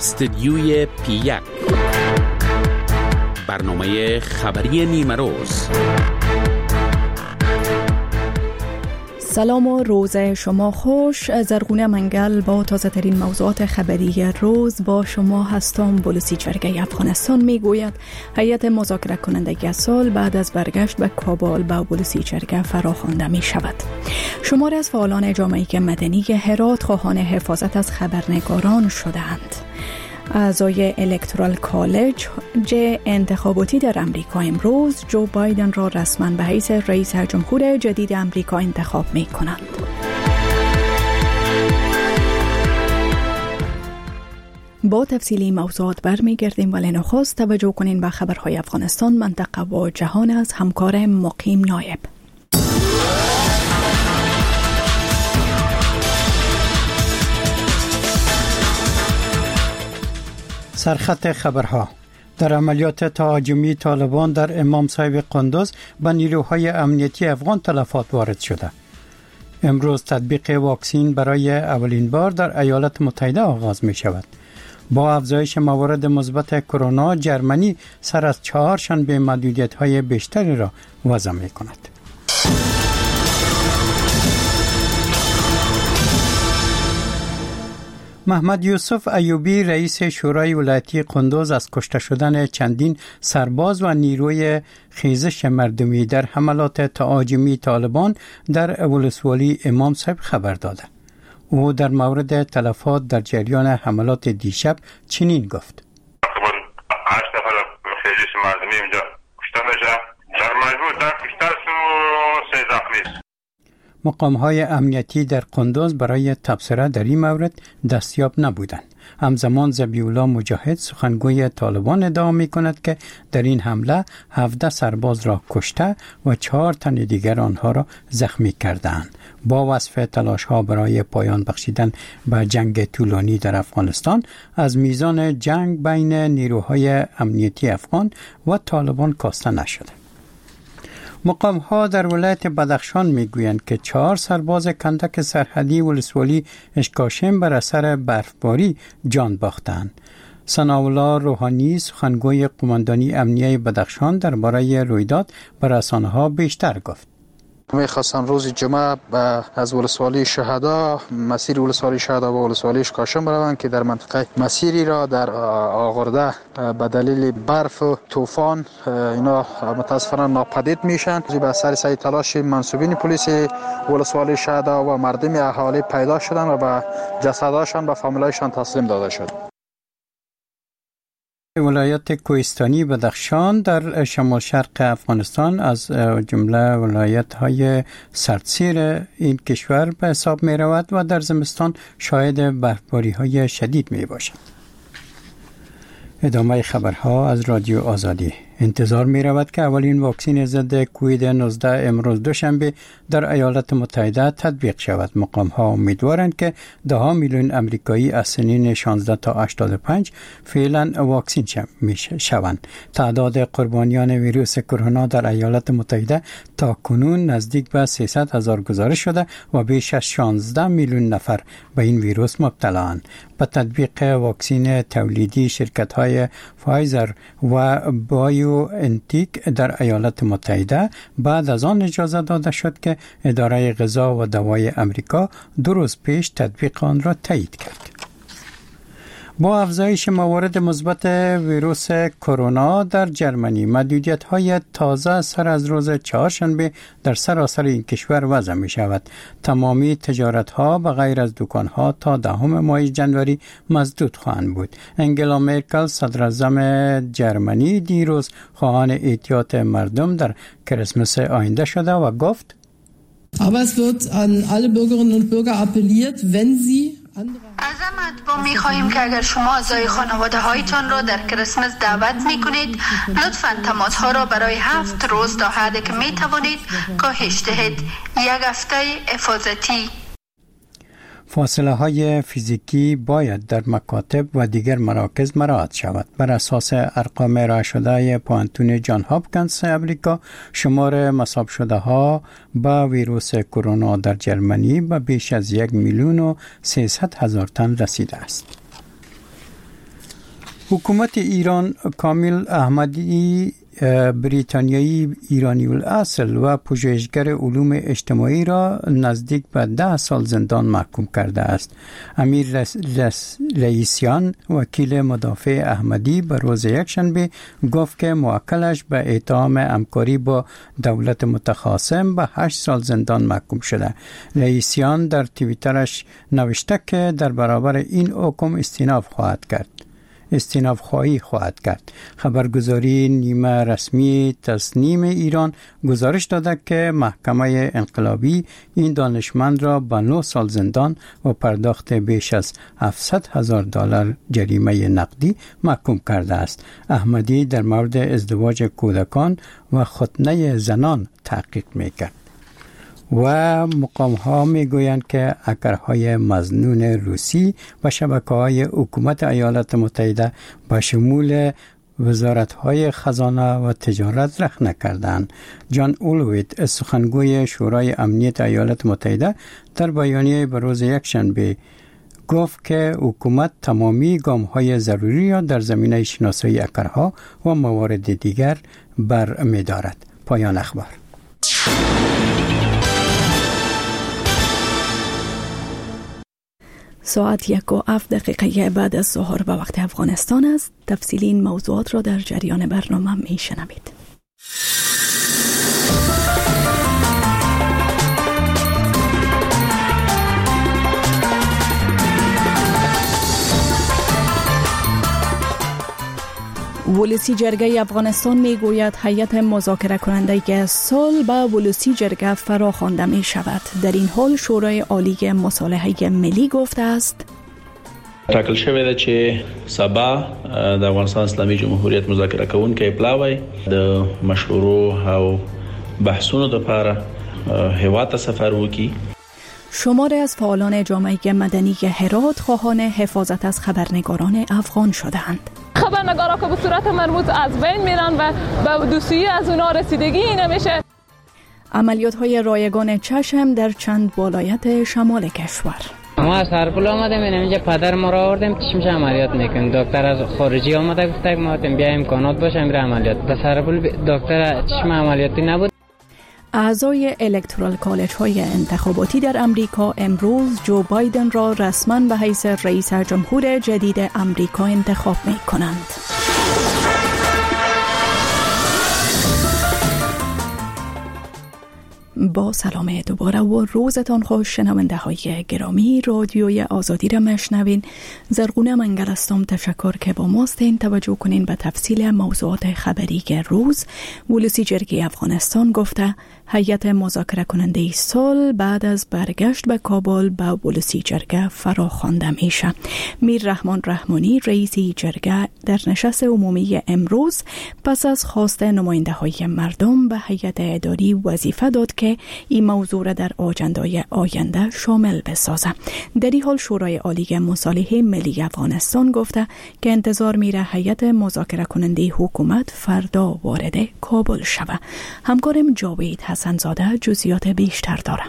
استدیوی P1 برنامه خبری نیمه روز. سلام و روز شما خوش. زرغونه منگل با تازه ترین موضوعات خبری روز با شما هستم. بولسی جرگه افغانستان میگوید هیئت مذاکره کننده سال بعد از برگشت به کابل با بولسی جرگه فراخوانده می شود. شمار از فعالان جامعه مدنی هرات خواهان حفاظت از خبرنگاران شدند. اعضای الکترال کالج انتخاباتی در امریکا امروز جو بایدن را رسما به حیث رئیس جمهور جدید امریکا انتخاب می کنند. با تفصیلی موضوعات برمیگردیم، ولی نخست توجه کنین به خبرهای افغانستان، منطقه و جهان از همکار مقیم نایب. سرخط خبرها. در عملیات تهاجمی طالبان در امام صاحب قندوز به نیروهای امنیتی افغان تلفات وارد شده. امروز تطبیق واکسین برای اولین بار در ایالات متحده آغاز می شود. با افزایش موارد مثبت کرونا، جرمنی سر از چهارشنبه محدودیت‌های بیشتری را وضع می کند. محمد یوسف ایوبی رئیس شورای ولایتی قندوز از کشته شدن چندین سرباز و نیروی خیزش مردمی در حملات تهاجمی طالبان در ولسوالی امام صاحب خبر داده. او در مورد تلفات در جریان حملات دیشب چنین گفت: 8 نفر خیزش مردمی اینجا کشته میشه، در مجموع در کشته و 3 زخمی. مقام‌های امنیتی در قندوز برای تبصره در این مورد دستیاب نبودند. همزمان ذبیح‌الله مجاهد سخنگوی طالبان ادعا می‌کند که در این حمله 17 سرباز را کشته و 4 تن دیگر آنها را زخمی کردند. با وصف تلاش‌ها برای پایان بخشیدن به جنگ طولانی در افغانستان، از میزان جنگ بین نیروهای امنیتی افغان و طالبان کاسته نشده. مقام‌ها در ولایت بدخشان میگویند که 4 سرباز کندک سرحدی ولسوالی اشکاشم بر اثر برفباری جان باختند. ثناءالله روحانی سخنگوی قماندانی امنیه بدخشان درباره رویداد به رسانه‌ها بیشتر گفت: می‌خواستن روز جمعه از ولسوالی شهدا مسیر ولسوالی شهدا و ولسوالی اشکاشم بروند که در منطقه مسیری را در آغرده به دلیل برف و طوفان اینا متاسفانه ناپدید میشن. به اثر سعی تلاش منصوبین پلیس ولسوالی شهدا و مردم اهالی پیدا شدن و به جسدهاشان به فامیلایشان تسلیم داده شد. ولایت کوهستانی بدخشان در شمال شرق افغانستان از جمله ولایت‌های سردسیر این کشور به حساب می رود و در زمستان شاهد برفباری‌های شدید می باشد. ادامه خبرها از رادیو آزادی. انتظار می رود که اولین واکسین ضد کووید 19 امروز دوشنبه در ایالات متحده تطبیق شود. مقام ها امیدوارند که 10 میلیون امریکایی از سنین 16 تا 85 فعلا واکسین شوند. تعداد قربانیان ویروس کرونا در ایالات متحده تا کنون نزدیک به 300,000 گزارش شده و بیش از 16 میلیون نفر به این ویروس مبتلااند. با تطبیق واکسین تولیدی شرکت های فایزر و بایو انتیک در ایالات متحده بعد از آن اجازه داده شد که اداره غذا و دوای امریکا 2 روز پیش تطبیق آن را تایید کرد. با افزایش موارد مثبت ویروس کرونا در جرمنی، محدودیت‌های تازه سر از روز چهارشنبه در سراسر این کشور وضع می شود. تمامی تجارت‌ها به غیر از دکان‌ها تا 10 ماه جنوری مسدود خواهند بود. انگلا مرکل صدراعظم جرمنی دیروز خواهان احتیاط مردم در کریسمس آینده شده و گفت: Aber es wird an alle Bürgerinnen und Bürger appelliert, wenn sie از مطبوع می خواهیم که اگر شما اعضای خانواده هایتان را در کریسمس دعوت می کنید، لطفاً تماس ها را برای 7 روز تا حدی که می توانید کاهش دهید. 1 هفته حفاظتی. فاصله های فیزیکی باید در مکاتب و دیگر مراکز مراعات شود. بر اساس ارقام ارائه شده پوانتون جان هاپکینز امریکا، شمار مصاب شده ها با ویروس کرونا در جرمنی به بیش از 1,300,000 تن رسیده است. حکومت ایران کامل احمدی بریتانیایی ایرانی الاصل و پژوهشگر علوم اجتماعی را نزدیک به 10 سال زندان محکوم کرده است. امیر رئیسیان وکیل مدافع احمدی به روز یکشنبه گفت که موکلش به اتهام همکاری با دولت متخاصم به 8 سال زندان محکوم شده. رئیسیان در توییترش نوشته که در برابر این حکم استیناف خواهی خواهد کرد. خبرگزاری نیمه رسمی تصنیم ایران گزارش داده که محکمه انقلابی این دانشمند را به 9 سال زندان و پرداخت بیش از $700,000 جریمه نقدی محکوم کرده است. احمدی در مورد ازدواج کودکان و ختنه زنان تحقیق میکرد. و مقام ها می گویند که هکرهای مظنون روسی و شبکه های حکومت ایالات متحده به شمول وزارت های خزانه و تجارت رخ نکردند. جان اولویت سخنگوی شورای امنیت ایالات متحده در بیانیه به روز یکشنبه گفت که حکومت تمامی گام های ضروری را در زمینه شناسایی هکرها و موارد دیگر بر می دارد. پایان اخبار. ساعت 1:07 بعد از ظهر به وقت افغانستان است. تفصیلی این موضوعات را در جریان برنامه می شنوید. ولسی جرگه افغانستان می گوید هیئت مذاکره کننده صلح به ولسی جرگه فرا خوانده می شود. در این حال شورای عالی مصالحه ملی گفته است ټاکل شوی ده چې سبا د افغانستان اسلامي جمهوریت مذاکره کوونکی پلاوی د مشورو او بحثونو لپاره هیواد ته سفر وکړي. شماری از فعالان جامعه مدنی هرات خواهان حفاظت از خبرنگاران افغان شدند. خبرنگارا که به صورت مرموز از بین میرن و به دوسیه از اونا رسیدگی نمیشه. عملیات های رایگان چشم در چند ولایت شمال کشور. ما از سرپل آمده میرم اینجا پدر ما را آوردیم چشمش عملیات میکنیم. دکتر از خارجی آمده گفته که ما بیا امکانات باشه میره عملیات. در سرپل دکتر چشم عملیاتی نبود. اعضای الکترال کالج های انتخاباتی در امریکا امروز جو بایدن را رسما به حیث رئیس جمهور جدید امریکا انتخاب می کنند. با سلام دوباره و روزتان خوش شنونده های گرامی. رادیوی آزادی را مشنوین. زرغونه منگل هستم. تشکر که با ماستین. توجه کنین به تفصیل موضوعات خبری روز. ولسی جرگه افغانستان گفته هیئت مذاکره کننده صلح بعد از برگشت به کابل به ولسی جرگه فرا خوانده میشه. میر رحمان رحمانی رئیس جرگه در نشست عمومی امروز پس از خواست نماینده های مردم به هیئت اداری وظیفه داد که این موضوع را در آجندای آینده شامل بسازه. در این حال شورای عالی مصالحه ملی افغانستان گفته که انتظار میره هیئت مذاکره کننده حکومت فردا وارد کابل شود. همکارم جاوید حسنزاده جزئیات بیشتر داره.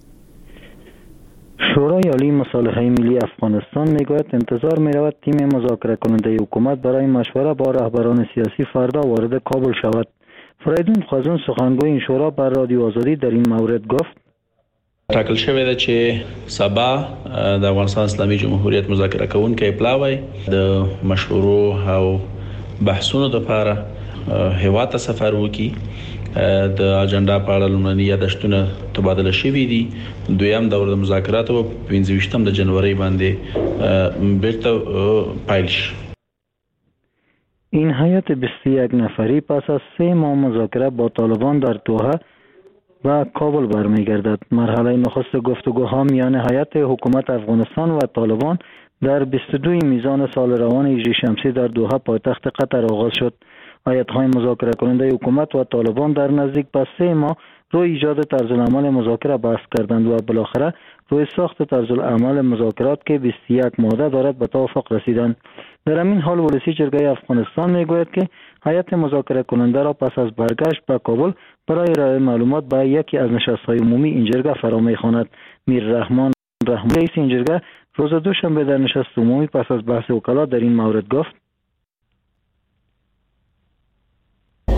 شورای عالی مصالحه ملی افغانستان میگوید انتظار میرود تیم مذاکره کننده حکومت برای مشوره با رهبران سیاسی فردا وارد کابل شود. فریدون خازون سخنگوی این شورا بر رادیو آزادی در این مورد گفت ټاکل شوی ده چې سبا د افغانستان اسلامي جمهوریت مذاکره کوونکی پلاوی د مشورو او بحثونو لپاره هیواد ته سفر وکړي. د اجنډا په اړه لومړني یادښتونه تبادله شوي دي. دویم دور د مذاکراتو په 25 د جنوري باندې بیرته پیل شي. این هیئت 21 نفری پس از 3 ماه مذاکره با طالبان در دوحه و کابل برمیگردد. مرحله نخست گفتگوها میان هیئت حکومت افغانستان و طالبان در 22 میزان سال روان هجری شمسی در دوحه پایتخت قطر آغاز شد. هیئت‌های مذاکره کننده حکومت و طالبان در نزدیک به 3 ماه روی ایجاد طرزالعمل مذاکره بحث کردند و بالاخره روی ساخت طرزالعمل مذاکرات که 21 ماده دارد به توافق رسیدند. در همین حال ولسی جرگه افغانستان میگوید که هیئت مذاکره کننده را پس از برگشت به کابل برای ارائه معلومات به یکی از نشست‌های عمومی این جرگه فرا می‌خواند. میر رحمان رحمانی رئیس این جرگه روز دوشنبه در نشست عمومی پس از بحث وکلا در این مورد گفت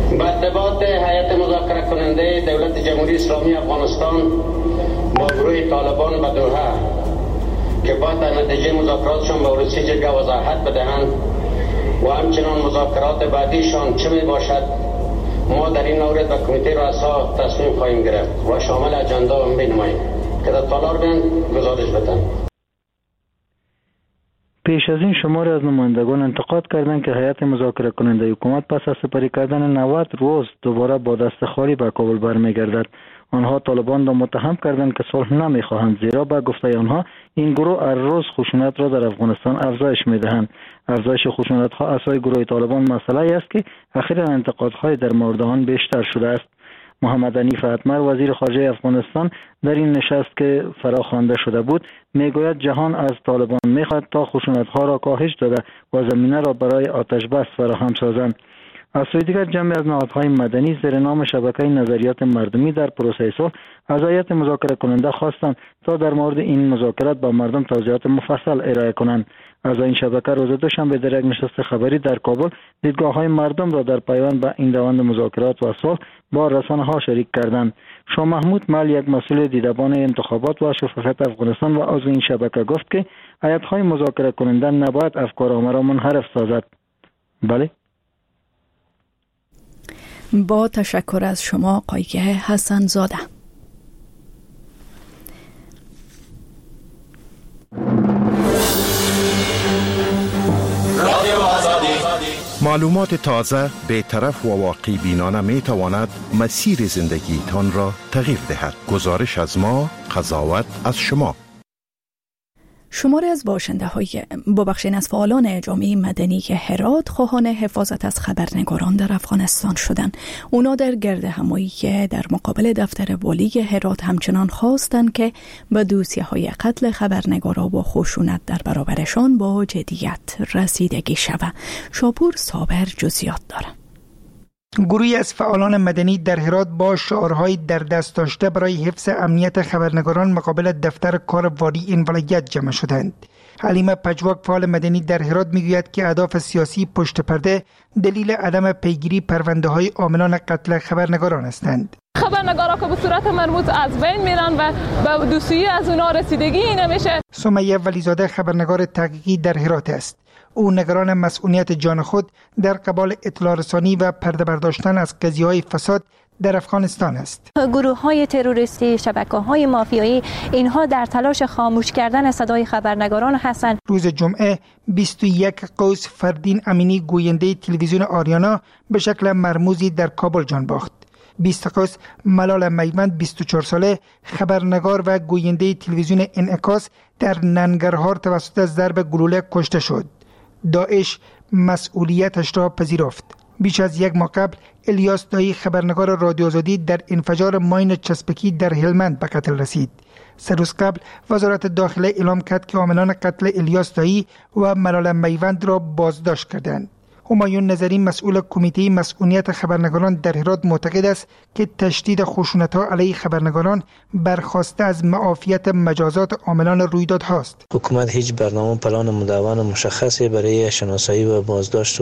با ارتباط هیئت مذاکره کننده دولت جمهوری اسلامی افغانستان با گروه طالبان به دوحه که باید در نتیجه مذاکراتشان به ولسی جرگه وضاحت بدهند و همچنان مذاکرات بعدیشان چه می باشد، ما در این مورد به کمیته رؤسا تصمیم خواهیم گرفت و شامل اجندا هم بنماییم که در تالار بیان گزارش بدن. پیش از این شماری از نمایندگان انتقاد کردند که هیئت مذاکره کننده حکومت پس از سپری کردن 90 روز دوباره با دست خالی به کابل برمیگردد. آنها طالبان را متهم کردند که صلح نمیخواهند، زیرا به گفته آنها این گروه هر روز خشونت را در افغانستان افزایش میدهند. افزایش خشونت ها از سوی گروه طالبان مسئله است که اخیرا انتقادهای در مورد آن بیشتر شده است. محمد حنیف اتمر وزیر خارجه افغانستان در این نشست که فراخوانده شده بود میگوید جهان از طالبان میخواهد تا خشونت‌ها را کاهش داده و زمینه را برای آتش بس فراهم سازند. از سوی دیگر جمعی از نهادهای مدنی زیر نام شبکه نظریات مردمی در پروسه صلح از هیئت مذاکره کننده خواستند تا در مورد این مذاکرات با مردم توضیحات مفصل ارائه کنند. از این شبکه روز دوشنبه در یک نشست خبری در کابل دیدگاه‌های مردم را در پیوند به این روند مذاکرات و صلح با رسانه‌ها شریک کردند. شاه محمود مل، یک مسئول دیدبان انتخابات و شفافیت افغانستان و عضو این شبکه، گفت که هیئت‌های مذاکره کننده نباید افکار عامه را منحرف سازد. بله. با تشکر از شما قایقه حسن زاده. معلومات تازه، بی‌طرف و واقع بینانه می تواند مسیر زندگی تان را تغییر دهد. گزارش از ما، قضاوت از شما. شماری از از فعالان جامعه مدنی هرات خواهان حفاظت از خبرنگاران در افغانستان شدند. اونا در گرد همایی در مقابل دفتر والی هرات همچنان خواستند که به دوسیه‌های قتل خبرنگارا و خشونت در برابرشان با جدیت رسیدگی شود. شاپور صابر جزئیات داره. گروهی از فعالان مدنی در هرات با شعارهای در دست داشته برای حفظ امنیت خبرنگاران مقابل دفتر کار والی این ولایت جمع شدند. حلیمه پژواک، فعال مدنی در هرات، میگوید که اهداف سیاسی پشت پرده دلیل عدم پیگیری پرونده‌های عاملان قتل خبرنگاران هستند. خبرنگارا که به صورت مرموز از بین میرن و به دوسیه از اونا رسیدگی نمیشه. سمیه ولیزاده خبرنگار تحقیقی در هرات است. او نگران مسئولیت جان خود در قبال اطلاع رسانی و پرده برداشتن از قضیه‌های فساد در افغانستان است. گروه‌های تروریستی، شبکه‌های مافیایی، اینها در تلاش خاموش کردن صدای خبرنگاران هستند. روز جمعه 21 قوس فردین امینی، گوینده تلویزیون آریانا، به شکل مرموزی در کابل جان باخت. 20 قوس ملال میوند، 24 ساله، خبرنگار و گوینده تلویزیون انعکاس، در ننگرهار توسط ضرب گلوله کشته شد. داعش مسئولیتش را پذیرفت. بیش از یک ماه قبل الیاس دایی، خبرنگار رادیو آزادی، در انفجار ماین چسبکی در هلمند به قتل رسید. 3 روز قبل وزارت داخله اعلام کرد که عاملان قتل الیاس دایی و ملال میوند را بازداشت کردند. همایون نظری، مسئول کمیته مسئولیت خبرنگاران در هرات، معتقد است که تشدید خشونت‌ها علیه خبرنگاران برخواسته از معافیت مجازات عاملان رویدادهاست. حکومت هیچ برنامه پلان مدون مشخصی برای شناسایی و بازداشت و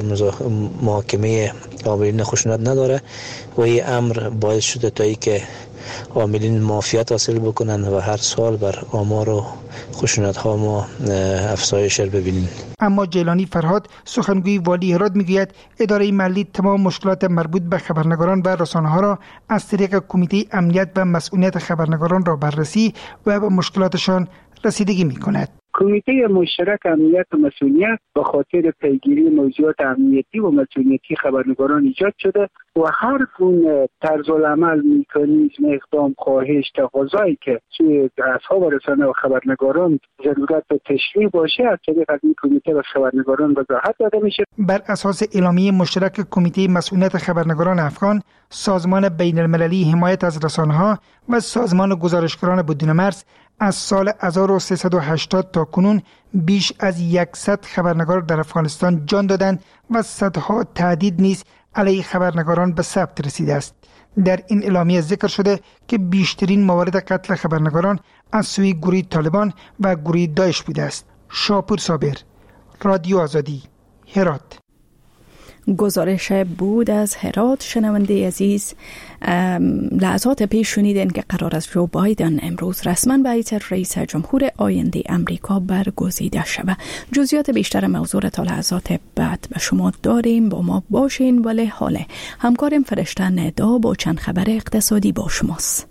محاکمه عاملین خشونت نداره و این امر باعث شده تا اینکه عاملین معافیت حاصل بکنن و هر سال بر آمار و خشونت ها ما افزایش ببینیم. اما جیلانی فرهاد، سخنگوی والی هرات، میگوید اداره محلی تمام مشکلات مربوط به خبرنگاران و رسانه ها را از طریق کمیته امنیت و مسئولیت خبرنگاران را بررسی و به مشکلاتشان رسیدگی میکند. کمیته مشترک امنیت و مسئولیت به خاطر پیگیری موضوعات امنیتی و مسئولیتی خبرنگاران ایجاد شده و هر گونه طرز العمل، مکانیزم، اقدام، خواهش، تقاضایی که سوی اصحاب رسانه و خبرنگاران ضرورت به تشریح باشه از طریق این کمیته به خبرنگاران وضاحت داده میشه. بر اساس اعلامیه مشترک کمیته مسئولیت خبرنگاران افغان، سازمان بین المللی حمایت از رسانه‌ها و سازمان گزارشگران بدون مرز از سال 1380 تا کنون بیش از 100 خبرنگار در افغانستان جان دادند و صدها تهدید نیز علیه خبرنگاران به ثبت رسیده است. در این اعلامیه ذکر شده که بیشترین موارد قتل خبرنگاران از سوی گروه طالبان و گروه داعش بوده است. شاپور صابر، رادیو آزادی، هرات. گزارش بود از هرات. شنونده عزیز، لحظات پیش شنیدین که قرار است جو بایدن امروز رسما به حیث رئیس جمهور آینده امریکا برگزیده شود. جزئیات بیشتر موضوع تا لحظات بعد به شما داریم، با ما باشین. ولی حالا همکارم فرشته ندا با چند خبر اقتصادی با شماست.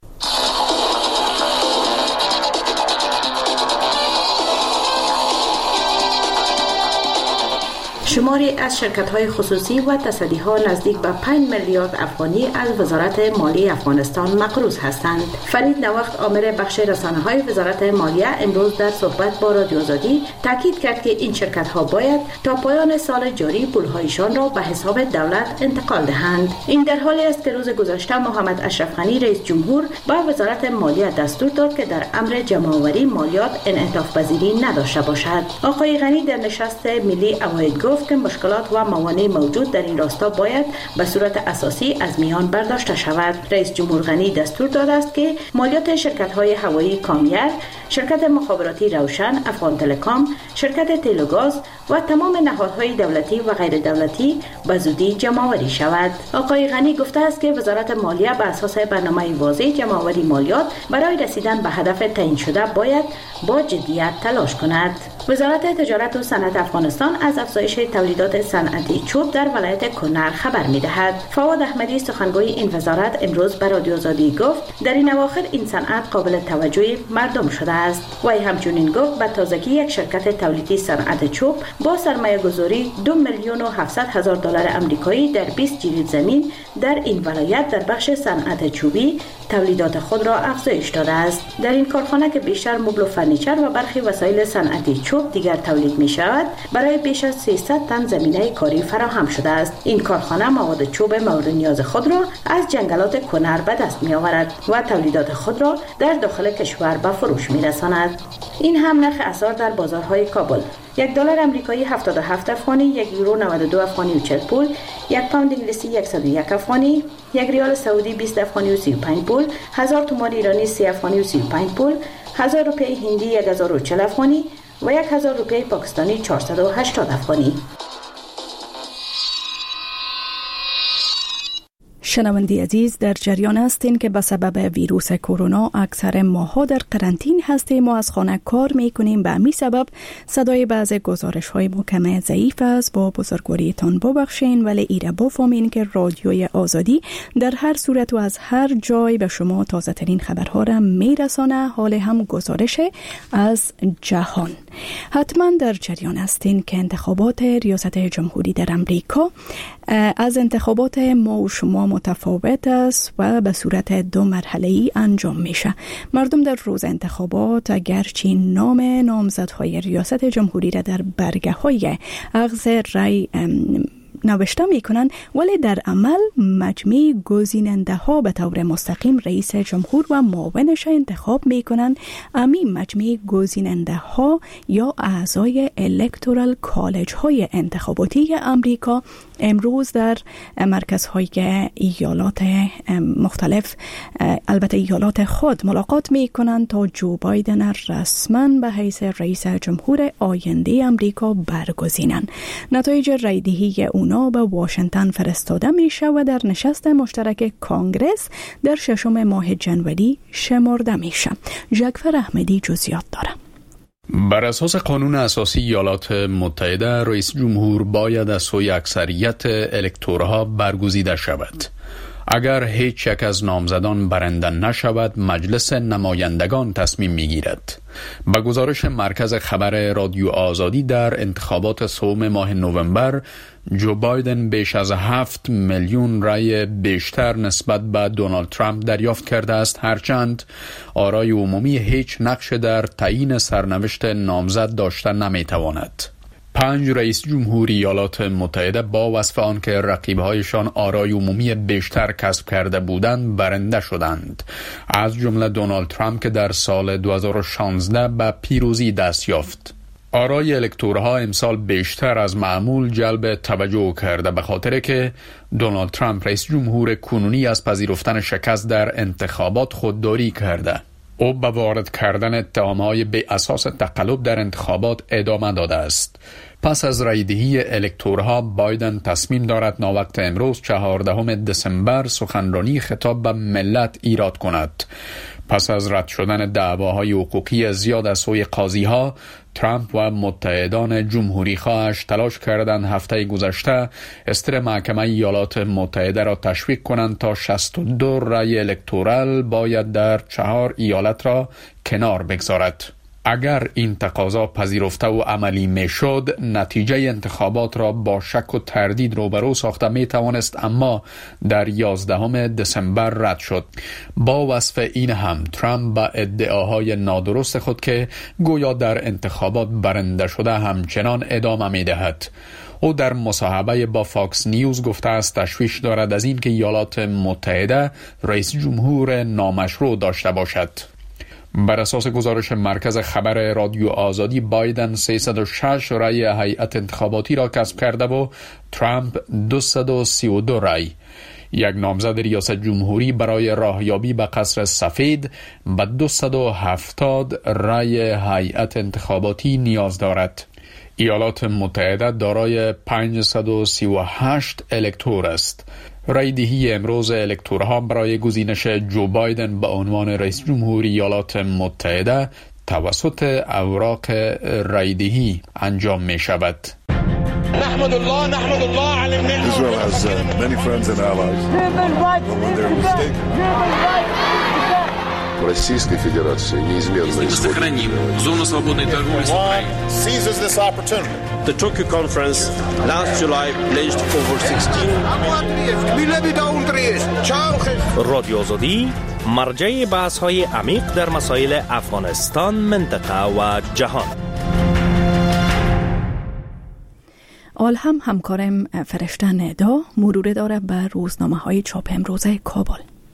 شماری از شرکت‌های خصوصی و تصدی‌ها نزدیک به 5 میلیارد افغانی از وزارت مالی افغانستان مقروض هستند. فرید نوخت، آمر بخش رسانه‌های وزارت مالیه، امروز در صحبت با رادیو آزادی تاکید کرد که این شرکت‌ها باید تا پایان سال جاری پول‌هایشان را به حساب دولت انتقال دهند. این در حالی است که روز گذشته محمد اشرف غنی رئیس جمهور به وزارت مالیه دستور داد که در امر جمع‌آوری مالیات انعطاف پذیری نداشته باشد. آقای غنی در نشست ملی عواید گفت که مشکلات و موانع موجود در این راستا باید به صورت اساسی از میان برداشته شود. رئیس جمهور غنی دستور داده است که مالیات شرکت‌های هوایی کامیر، شرکت مخابراتی روشن، افغان تلکام، شرکت تیل و گاز و تمام نهادهای دولتی و غیر دولتی به زودی جمع‌آوری شود. آقای غنی گفته است که وزارت مالیه به اساس برنامه واضح جمع‌آوری مالیات برای رسیدن به هدف تعیین شده باید با جدیت تلاش کند. وزارت تجارت و صنعت افغانستان از افزایش تولیدات صنعتی چوب در ولایت کنر خبر می‌دهد. فواد احمدی، سخنگوی این وزارت، امروز به رادیو آزادی گفت در این اواخر این صنعت قابل توجه مردم شده است. وی همچنین گفت به تازگی یک شرکت تولیدی صنعت چوب با سرمایه‌گذاری 2,700,000 دلار آمریکایی در 20 جریب زمین در این ولایت در بخش صنعت چوبی تولیدات خود را افزایش داده است. در این کارخانه که بیشتر مبل و فرنیچر و برخی وسایل صنعتی چوب دیگر تولید می شود، برای بیش از 300 تن زمینه کاری فراهم شده است. این کارخانه مواد چوب مورد نیاز خود را از جنگلات کنر به دست می آورد و تولیدات خود را در داخل کشور به فروش می رساند. این هم نرخ اسعار در بازارهای کابل: $1 آمریکایی 77 افغانی، 1 یورو 92 افغانی و 40 پول، 1 پوند انگلیسی 101 افغانی، 1 ریال سعودی 20 افغانی و 35 پول، 1000 تومان ایرانی 30 افغانی و 35 پول، 1000 روپیه هندی 1040 افغانی و 1000 روپیه پاکستانی 480 افغانی. شنوندی عزیز، در جریان هستین که به سبب ویروس کرونا اکثر ماها در قرنطین هستیم و از خانه کار میکنیم. به همین سبب صدای بعض گزارش های ما کم ضعیف است، با بزرگواریتان ببخشین، ولی ایره بفهمین که رادیوی آزادی در هر صورت و از هر جای به شما تازه ترین خبرها را میرسانه. حال هم گزارش از جهان. حتما در جریان هستین که انتخابات ریاست جمهوری در امریکا از انتخابات ما و شما متفاوت است و به صورت 2 مرحله‌ای انجام میشه. مردم در روز انتخابات اگرچه نام نامزدهای ریاست جمهوری را در برگه‌های اخذ رای نوشته میکنن، ولی در عمل مجمع گزیننده ها به طور مستقیم رئیس جمهور و معاونش انتخاب میکنن. همین مجمع گزیننده ها یا اعضای الکتورال کالج های انتخاباتی امریکا امروز در مرکزهای ایالات مختلف، البته ایالات خود، ملاقات میکنن تا جو بایدن رسما به حیث رئیس جمهور آینده امریکا برگزینن. نتایج رایدهی اونا به واشنگتن فرستاده میشه و در نشست مشترک کانگرس در 6 ماه جنوری شمرده میشه. جعفر احمدی جزئیات داره. بر اساس قانون اساسی ایالات متحده، رئیس جمهور باید از سوی اکثریت الکتورها برگزیده شود. اگر هیچ یک از نامزدان برنده نشود، مجلس نمایندگان تصمیم میگیرد. با گزارش مرکز خبر رادیو آزادی، در انتخابات سوم ماه نوامبر جو بایدن بیش از 7 میلیون رای بیشتر نسبت به دونالد ترامپ دریافت کرده است، هرچند آرای عمومی هیچ نقش در تعیین سرنوشت نامزد داشته نمیتواند. 5 رئیس جمهوری ایالات متحده با وصف آن که رقیبهایشان آرای عمومی بیشتر کسب کرده بودند برنده شدند، از جمله دونالد ترامپ که در سال 2016 به پیروزی دست یافت. آرای الکتورها امسال بیشتر از معمول جلب توجه کرده، به خاطر که دونالد ترامپ رئیس جمهور کنونی از پذیرفتن شکست در انتخابات خودداری کرده. او به وارد کردن اتهام‌های بی اساس تقلب در انتخابات ادامه داده است. پس از رایدهی الکتورها بایدن تصمیم دارد ناوقت امروز 14 دسامبر سخنرانی خطاب به ملت ایراد کند. پس از رد شدن دعواهای حقوقی زیاد از سوی قاضی‌ها، ترامپ و متحدان جمهوری خواهش تلاش کردند هفته گذشته استر محکمه ایالات متحده را تشویق کنند تا 62 رای الکتورال باید در 4 ایالت را کنار بگذارد. اگر این تقاضا پذیرفته و عملی میشد، نتیجه انتخابات را با شک و تردید روبرو ساخته می توانست، اما در 11 دسامبر رد شد. با وصف این هم ترامپ با ادعاهای نادرست خود که گویا در انتخابات برنده شده همچنان ادامه می دهد. او در مصاحبه با فاکس نیوز گفته است تشویش دارد از این که ایالات متحده رئیس جمهور نامشروع داشته باشد. بر اساس گزارش مرکز خبر رادیو آزادی، بایدن 306 رای هیئت انتخاباتی را کسب کرده و ترامپ 232 رای. یک نامزد ریاست جمهوری برای راهیابی به قصر سفید به 270 رای هیئت انتخاباتی نیاز دارد. ایالات متحده دارای 538 الکتور است. رایدهی امروز الکتورها برای گزینش جو بایدن به عنوان رئیس جمهور ایالات متحده توسط اوراق رایدهی انجام می شود. نحمد الله على النعمة. Israel has many friends and allies. When they're mistaken. Российской Федерации неизменно исходит. Сохраним зону свободной торговли с Украиной. Seizes this opportunity. The Tokyo conference last July pledged over 16. رادیو آزادی مرجع بحث‌های عمیق در مسائل افغانستان، منطقه و جهان. آل هم همکارم فرشته ندا مرور داره به روزنامه‌های چاپ امروزه کابل.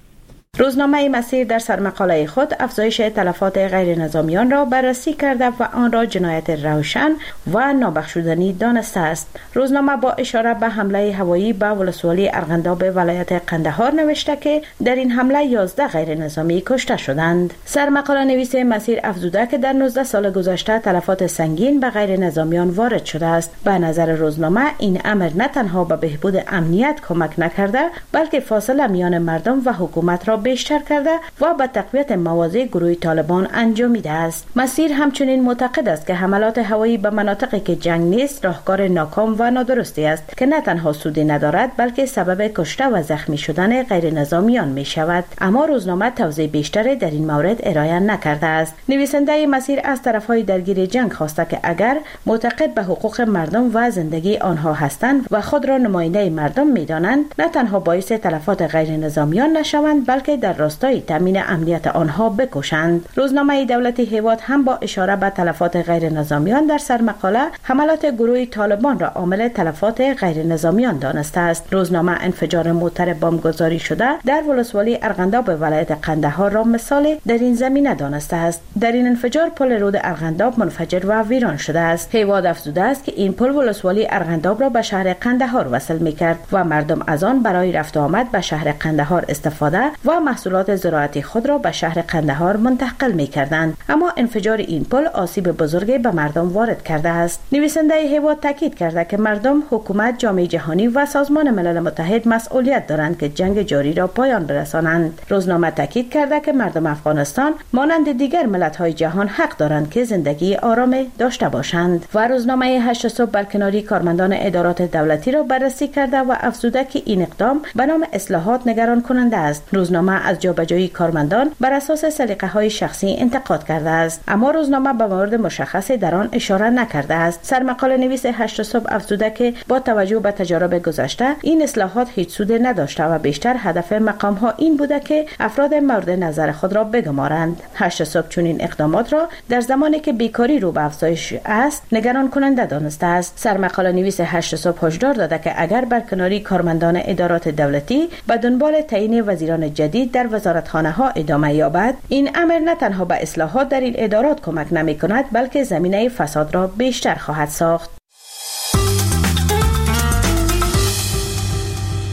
روزنامه مسیر در سرمقاله خود افزایش تلفات غیر نظامیان را بررسی کرده و آن را جنایت روشن و نابخشودنی دانسته است. روزنامه با اشاره به حمله هوایی به ولسوالی ارغنداب ولایت قندهار نوشته که در این حمله 11 غیر نظامی کشته شدند. سرمقاله نویس مسیر افزوده که در 19 سال گذشته تلفات سنگین به غیر نظامیان وارد شده است. به نظر روزنامه این امر نه تنها به بهبود امنیت کمک نکرده، بلکه فاصله میان مردم و حکومت را بیشتر کرده و به تقویت مواضع گروه طالبان انجامیده است. مسیر همچنین معتقد است که حملات هوایی به مناطقی که جنگ نیست راهکار ناکام و نادرستی است که نه تنها سودی ندارد بلکه سبب کشته و زخمی شدن غیر نظامیان می شود. اما روزنامه توضیح بیشتری در این مورد ارائه نکرده است. نویسنده مسیر از طرفهای درگیر جنگ خواسته که اگر معتقد به حقوق مردم و زندگی آنها هستند و خود را نماینده مردم می دانند، نه تنها باعث تلفات غیر نظامیان نشوند بلکه در راستای تامین امنیت آنها بکشند. روزنامه دولتی هیواد هم با اشاره به تلفات غیر نظامیان در سرمقاله حملات گروه طالبان را عامل تلفات غیر نظامیان دانسته است. روزنامه انفجار موتر بمبگذاری شده در ولسوالی ارغنداب ولایت قندهار را مثال در این زمینه دانسته است. در این انفجار پل رود ارغنداب منفجر و ویران شده است. هیواد افزوده است که این پل ولسوالی ارغنداب را به شهر قندهار وصل می‌کرد و مردم از آن برای رفت و آمد به شهر قندهار استفاده و محصولات زراعتی خود را به شهر قندهار منتقل می‌کردند. اما انفجار این پل آسیب بزرگی به مردم وارد کرده است. نویسنده هیواد تاکید کرده که مردم، حکومت، جامعه جهانی و سازمان ملل متحد مسئولیت دارند که جنگ جاری را پایان برسانند. روزنامه تاکید کرده که مردم افغانستان مانند دیگر ملت‌های جهان حق دارند که زندگی آرام داشته باشند. و روزنامه 8 صبح برکناری کارمندان ادارات دولتی را بررسی کرده و افزوده که این اقدام به نام اصلاحات نگران کننده است. روزنامه از جابجایی کارمندان بر اساس سلیقه‌های شخصی انتقاد کرده است، اما روزنامه به موارد مشخصی در آن اشاره نکرده است. سرمقاله نویس 8 صبح افزوده که با توجه به تجارب گذشته این اصلاحات هیچ سود نداشته و بیشتر هدف مقام‌ها این بوده که افراد مورد نظر خود را بگمارند. 8 صبح چنین اقدامات را در زمانی که بیکاری رو به افزایش است نگران کننده دانسته است. سرمقاله نویس 8 صبح هشدار داده که اگر برکناری کارمندان ادارات دولتی به دنبال تعیین وزیران جدید در وزارتخانه‌ها ادامه یابد، این امر نه تنها به اصلاحات در این ادارات کمک نمی‌کند بلکه زمینه فساد را بیشتر خواهد ساخت.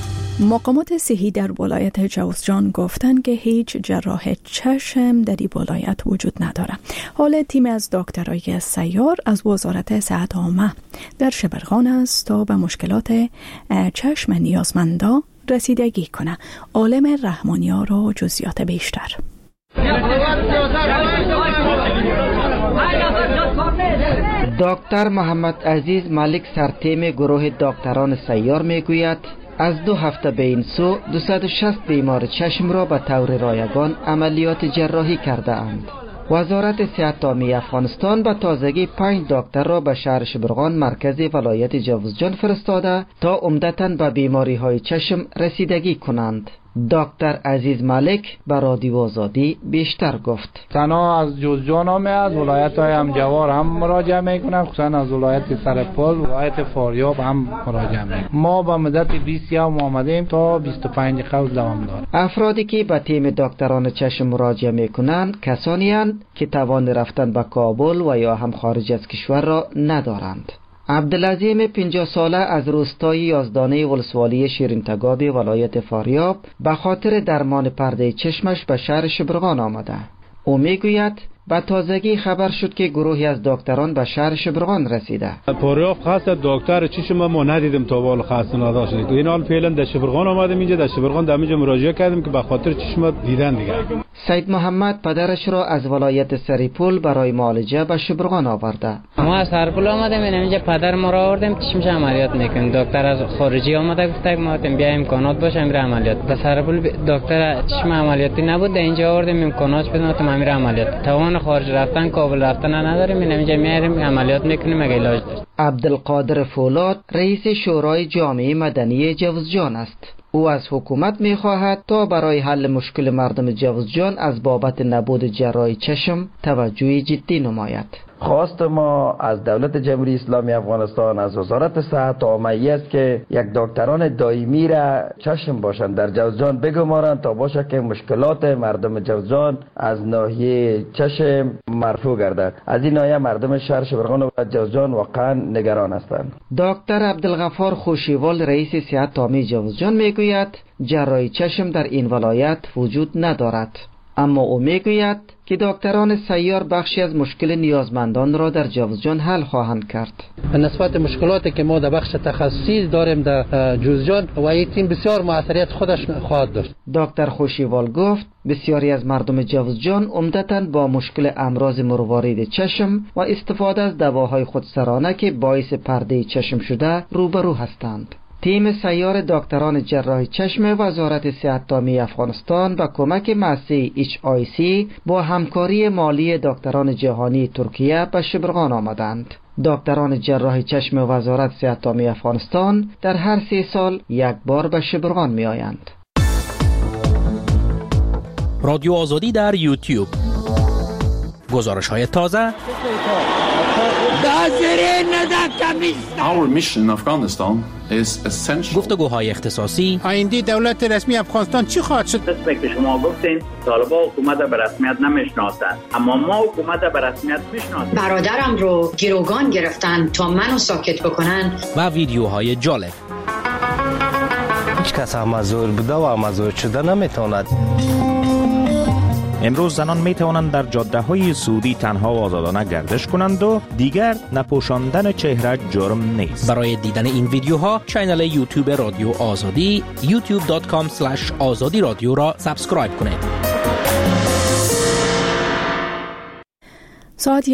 مقامات صحی در ولایت جوزجان گفتند که هیچ جراح چشم در این ولایت وجود نداره. حال تیم از دکترای سیار از وزارت صحت عامه در شبرغان است تا به مشکلات چشم نیازمندا رسیدگی کنه. عالم رحمانیا را جزئیات بیشتر. دکتر محمد عزیز ملک سرتیم گروه دکتران سیار میگوید از 2 هفته به این سو 260 بیمار چشم را به طور رایگان عملیات جراحی کرده اند. وزارت صحت عامه افغانستان به تازگی 5 دکتر را به شهر شبرغان مرکز ولایت جوزجان فرستاده تا عمدتاً به بیماری های چشم رسیدگی کنند. دکتر عزیز ملک به رادیو آزادی بیشتر گفت. تنها از جوزجان هم از ولایت های همجوار هم مراجعه میکنن، خصوصا از ولایت سرپل، ولایت فاریاب هم مراجعه میکنن. ما به مدت 20 یوم آمدیم تا 25 قوس دوام داره. افرادی که به تیم دکتران چشم مراجعه میکنند کسانی اند که توان رفتن به کابل و یا هم خارج از کشور را ندارند. عبدالعظیم 50 ساله از روستای یازدانه ولسوالی شیرینتگاب ولایت فاریاب به خاطر درمان پرده چشمش به شهر شبرغان آمده. او میگوید به تازگی خبر شد که گروهی از دکتران به شهر شبرغان رسیده. فاریاب خاص دکتر چشم ما ندیدیم تا بالا خاص نداشت. این حال فعلا در شبرغان آمدیم، اینجا در شبرغان در اینجا مراجعه کردیم که به خاطر چشم دیدن دیگه. سید محمد پدرش را از ولایت سریپول برای معالجه به شبرغان آورده. ما از سریپول آمدیم، اینجا پدر ما را آوردیم چشمش عملیات میکنیم. دکتر از خارجی آمده گفت ما بیا امکانات باشه امیر عملیات. در سریپول دکتر چشم عملیاتی نبود، اینجا آوردیم امکانات بدون تا امیر عملیات. توان خارج رفتن کابل رفتن نداریم، اینجا میاریم عملیات میکنیم مگه علاج داشت. عبدالقادر فولاد رئیس شورای جامعه مدنی جوزجان است. او از حکومت می‌خواهد تا برای حل مشکل مردم جوزجان از بابت نبود جراحی چشم توجه جدی نماید. خواست ما از دولت جمهوری اسلامی افغانستان، از وزارت صحت عامه است که یک دکتران دائمی را چشم باشند در جوزجان بگمارند تا باشه که مشکلات مردم جوزجان از ناحیه چشم مرفوع گردد. از این ناحیه مردم شهر شبرغان و جوزجان واقعا نگران هستند. دکتر عبدالغفار خوشیوال رئیس صحت عامه جوزجان میگوید جراحی چشم در این ولایت وجود ندارد، اما او میگوید که دکتران سیار بخشی از مشکل نیازمندان را در جوزجان حل خواهند کرد. به نسبت مشکلاتی که ما در بخش تخصصی داریم در جوزجان و این تیم بسیار موثریت خودش خواهد داشت. دکتر خوشیوال گفت بسیاری از مردم جوزجان عمدتاً با مشکل امراض مروارید چشم و استفاده از دواهای خودسرانه که باعث پرده چشم شده روبرو هستند. تیم سیار دکتران جراحی چشم وزارت صحت عامه افغانستان با کمک مؤسسه HIC با همکاری مالی دکتران جهانی ترکیه به شبرغان آمدند. دکتران جراحی چشم وزارت صحت عامه افغانستان در هر 3 سال یک بار به شبرغان می آیند. رادیو آزادی در یوتیوب. گزارش‌های تازه. Our mission in Afghanistan is essential. گفتگوهای اختصاصی. آینده دولت رسمی افغانستان چی خواهد شد؟ مثل که شما گفتین طالبان حکومت به رسمیت نمیشناسند، اما ما حکومت به رسمیت میشناسیم. برادرم رو گروگان گرفتن تا منو ساکت بکنن. و ویدیوهای جالب. هیچ کس مزور بوده و مزور شده نمیتواند. امروز زنان می توانند در جاده های سعودی تنها و آزادانه گردش کنند و دیگر نپوشاندن چهره جرم نیست. برای دیدن این ویدیوها کانال یوتیوب رادیو آزادی youtube.com/azadi رادیو را سابسکرایب کنید. ساعت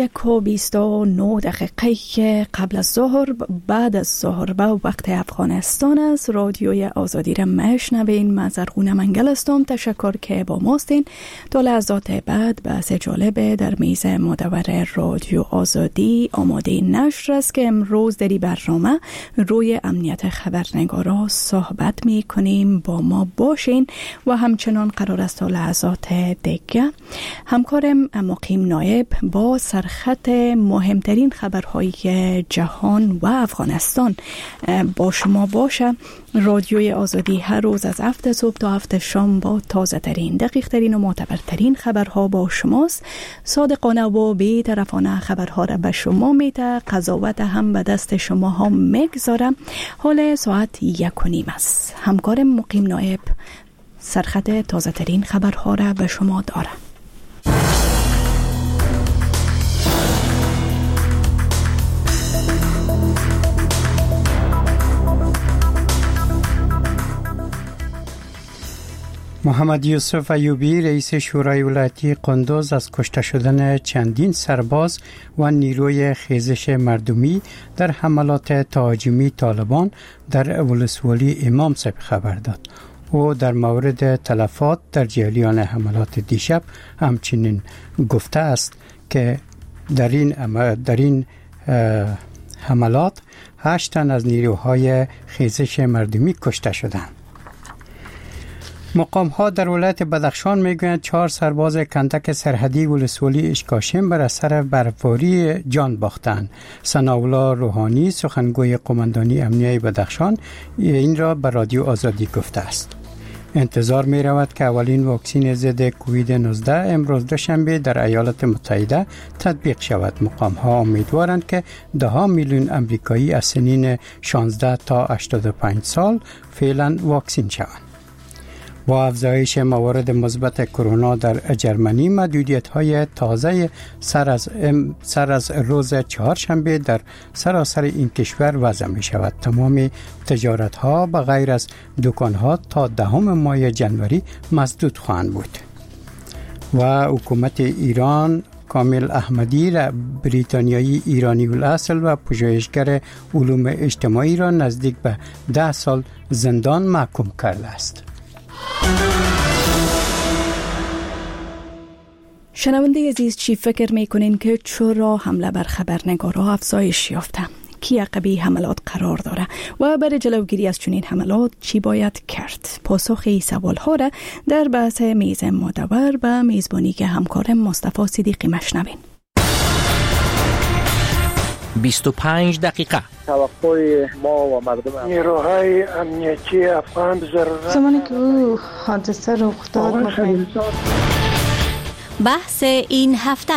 1:29 قبل از ظهر بعد از ظهر و وقت افغانستان است. رادیوی آزادی را میشنوین. من زرغونه منگل هستم. تشکر که با ماستین. تا لحظات بعد بحث جالب در میز مدور رادیو آزادی آماده نشر است که امروز در این برنامه روی امنیت خبرنگارا صحبت می کنیم. با ما باشین و همچنان قرار است تا لحظات دیگه همکارم مقیم نایب با تا سرخط مهمترین خبرهای جهان و افغانستان با شما باشه. رادیوی آزادی هر روز از 7 صبح تا 7 شام با تازه ترین، دقیق ترین و معتبرترین خبرها با شماست. صادقانه و بی‌طرفانه خبرها را به شما میده، قضاوت هم به دست شما ها میگذاره. حال ساعت 1:30 است. همکارم مقیم نایب سرخط تازه ترین خبرها را به شما داره. محمد یوسف ایوبی رئیس شورای ولایتی قندوز از کشته شدن چندین سرباز و نیروی خیزش مردمی در حملات تهاجمی طالبان در ولسوالی امام صاحب خبر داد. او در مورد تلفات در جریان حملات دیشب همچنین گفته است که در این حملات 8 تن از نیروهای خیزش مردمی کشته شدند. مقام ها در ولایت بدخشان میگویند 4 سرباز کندک سرحدی ولسوالی اشکاشم بر اثر برفباری جان باختند. ثناءالله روحانی سخنگوی قماندانی امنیه بدخشان این را به رادیو آزادی گفته است. انتظار می رود که اولین واکسین ضد کووید 19 امروز دوشنبه در ایالات متحده تطبیق شود. مقام ها امیدوارند که 10 میلیون امریکایی از سنین 16 تا 85 سال فعلا واکسین شوند. با افزایش موارد مثبت کرونا در ژرمنی، محدودیت‌های تازه سر از روز چهارشنبه در سراسر این کشور وضع می‌شود. تمام تجارت‌ها به غیر از دکان‌ها تا 10 ماه جنوری مسدود خواهند بود. و حکومت ایران کامل احمدی بریتانیایی ایرانی الاصل و پژوهشگر علوم اجتماعی را نزدیک به 10 سال زندان محکوم کرده است. شنونده عزیز، چی فکر میکنین که چرا حمله بر خبرنگارها افزایش یافته؟ کی عقبی حملات قرار داره و برای جلوگیری از چنین حملات چی باید کرد؟ پاسخ این سوالها را در بحث میز مدور به میزبانی که همکارم مصطفی صدیقی مشنوین. 25 دقیقه. توقع ما و مردم نیروهای امنیتی افغان ضرورت زمانی که او حادثه رخ داد بحث این هفته.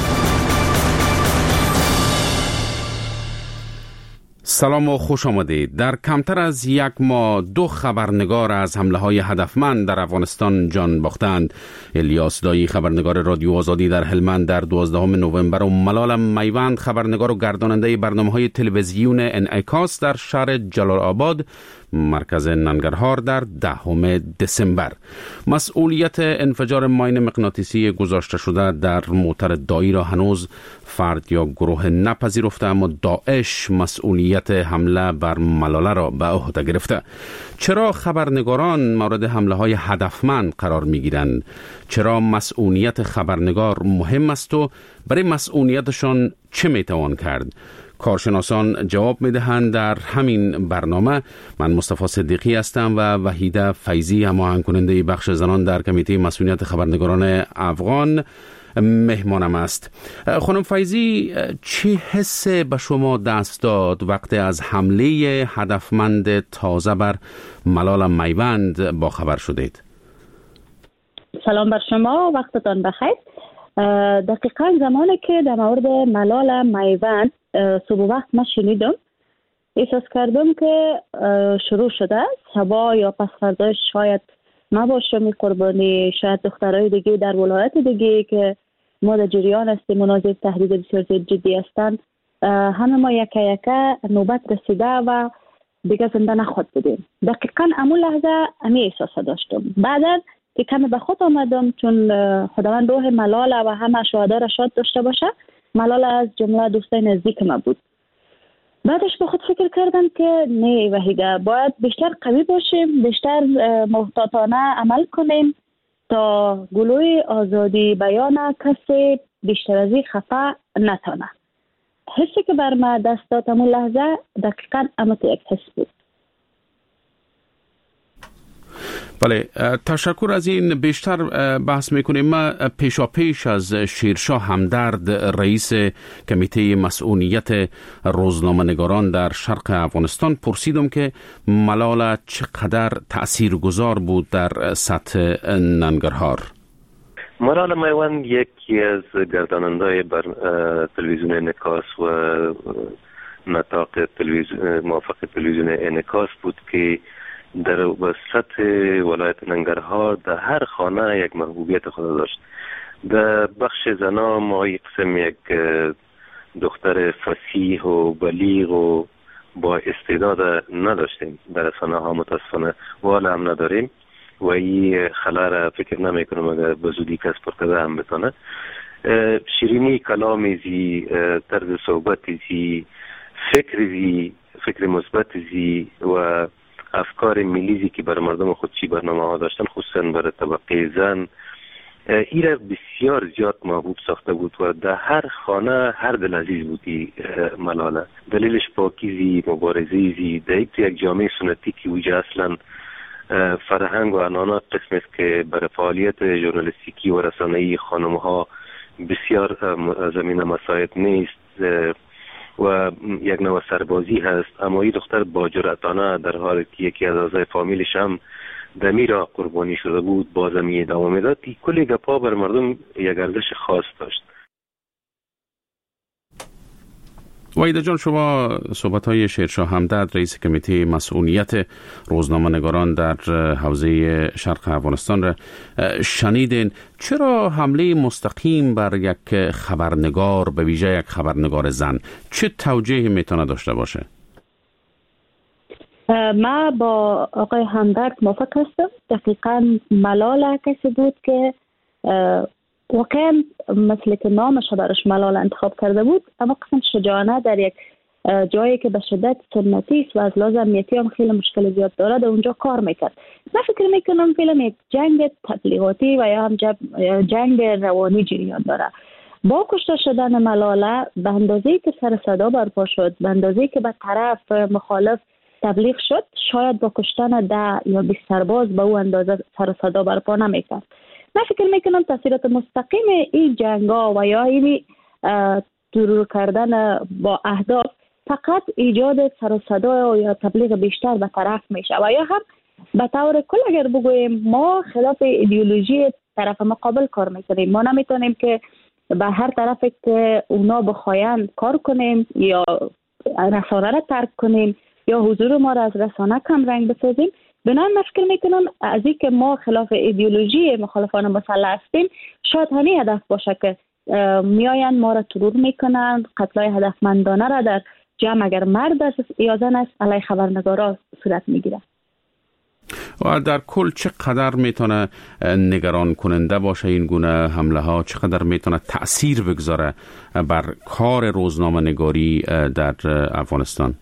سلام و خوش آمدید. در کمتر از 1 ماه 2 خبرنگار از حمله‌های هدفمند در افغانستان جان باختند. الیاس دایی خبرنگار رادیو آزادی در هلمند در 12 نوامبر و ملال میوند خبرنگار و گرداننده برنامه‌های تلویزیون انعکاس در شهر جلال آباد مرکز ننگرهار در 10 دسامبر. مسئولیت انفجار ماین مغناطیسی گذاشته شده در موتر دایی را هنوز فرد یا گروه نپذیرفته، اما داعش مسئولیت حمله بر ملاله را به عهده گرفته. چرا خبرنگاران مورد حمله‌های هدفمند قرار می‌گیرند؟ چرا مسئولیت خبرنگار مهم است و برای مسئولیتشان چه میتوان کرد؟ کارشناسان جواب میدهند در همین برنامه. من مصطفی صدیقی هستم و وحیده فیضی هماهنگ کننده بخش زنان در کمیته مسئولیت خبرنگاران افغان مهمانم است. خانم فیضی، چه حسی به شما دست داد وقتی از حمله هدفمند تازه بر ملال میوند با خبر شدید؟ سلام بر شما، وقتتان بخیر. دقیقاً زمانی که در مورد ملال میوند صبح وقت من شنیدم، احساس کردم که شروع شده است. شبا یا پس فرداش شاید ما باشم قربانی، شاید دخترای دیگه در ولایت دیگه که ما در جریان هستیم مناظر تهدید بسیار جدی هستند، همه ما یکه نوبت رسیده و دیگه زنده نخواد بدیم. دقیقاً همون لحظه امی احساس داشتم. بعدا که کمی به خود آمدم، چون خداوند روح ملال و همه شهدا را شاد داشته باشه، ملال از جمله دوستای نزدیک ما بود. بعدش به خود فکر کردم که نه وحیده، باید بیشتر قوی باشیم، بیشتر محتاطانه عمل کنیم تا گلوی آزادی بیان کسی بیشتر از این خفه نتانه. حسی که بر ما دست داد همون لحظه دقیقاً امت یک حس بود. بله، تشکر از این. بیشتر بحث میکنیم. ما پیشاپیش از شیرشاه همدرد، رئیس کمیته مسئولیت روزنامه‌نگاران در شرق افغانستان، پرسیدم که ملاله چقدر تاثیرگذار بود در سطح ننگرهار. ملاله میوند یکی از گرداننده‌های بر تلویزیون انعکاس و نطاق موافق تلویزیون انعکاس بود که در وسط ولایت ننگرهار در هر خانه یک محبوبیت خود داشت. در بخش زنا ما یک قسم یک دختر فصیح و بلیغ و با استعداد نداشتیم در رسانه ها، متاسفانه والا هم نداریم و این خلا را فکر نمی کنم اگر به زودی کس پرتده هم بتانه. شیرینی کلام زی، طرز صحبت زی، فکر مثبت زی و افکار ملیزی که بر مردم خودشی برنامه ها داشتن، خصوصا بر طبقه زن، این را بسیار زیاد محبوب ساخته بود و در هر خانه هر دل عزیز بودی ملاله. دلیلش پاکیزی، مبارزه‌زی، در یک جامعه سنتی که وجه اصلا فرهنگ و عنعنات قسم است که برای فعالیت ژورنالیستیکی و رسانه‌ای خانم‌ها بسیار زمینه مساعد نیست و یک نوع سربازی هست، اما این دختر با جرأتانه در حالی که یکی از اعضای فامیلش هم دمیرا قربانی شده بود بازم ادامه میداد. کلی گپا بر مردم یک ارزش خاص داشت. وحید جان، شما صحبت‌های شیرشاه همدرد، رئیس کمیته مسئولیت روزنامه‌نگاران در حوزه شرق افغانستان را شنیدین. چرا حمله مستقیم بر یک خبرنگار، به ویژه یک خبرنگار زن، چه توجیهی میتونه داشته باشه؟ ما با آقای همدرد موافق هستم. دقیقاً ملاله کسی بود که واقعا مثل که نامش برش ملاله انتخاب کرده بود، اما قسم شجاعانه در یک جایی که به شدت سنتی است و از لحاظ امنیتی هم خیلی مشکل زیاد داره در اونجا کار میکرد. من فکر میکنم فیلم یک جنگ تبلیغاتی و یا هم جنگ روانی جریان داره. با کشته شدن ملاله به اندازه‌ای که سر صدا برپا شد، به اندازه‌ای که به طرف مخالف تبلیغ شد، شاید با کشتن 10 یا 20 سرباز به اون اندازه سر صدا برپا نمیکرد. من فکر میکنم تاثیرات مستقیم این جنگا و یا این ترور کردن با اهداف فقط ایجاد سر و صدا یا تبلیغ بیشتر به طرف میشه و یا هم به طور کل اگر بگوییم ما خلاف ایدئولوژی طرف مقابل کار میکنیم. ما نمیتونیم که به هر طرف که اونا بخواین کار کنیم یا رسانه را ترک کنیم یا حضور ما را از رسانه کم رنگ بسازیم. بنابراین من فکر میکنم از این که ما خلاف ایدئولوژی مخالفان مسلح هستیم، شاید همین هدف باشه که میاین ما را ترور میکنن، قتلای هدفمندانه را در جمع اگر مرد است یا زن است علیه خبرنگارا صورت میگیره. و در کل چقدر میتونه نگران کننده باشه این گونه حمله ها؟ چقدر میتونه تأثیر بگذاره بر کار روزنامه نگاری در افغانستان؟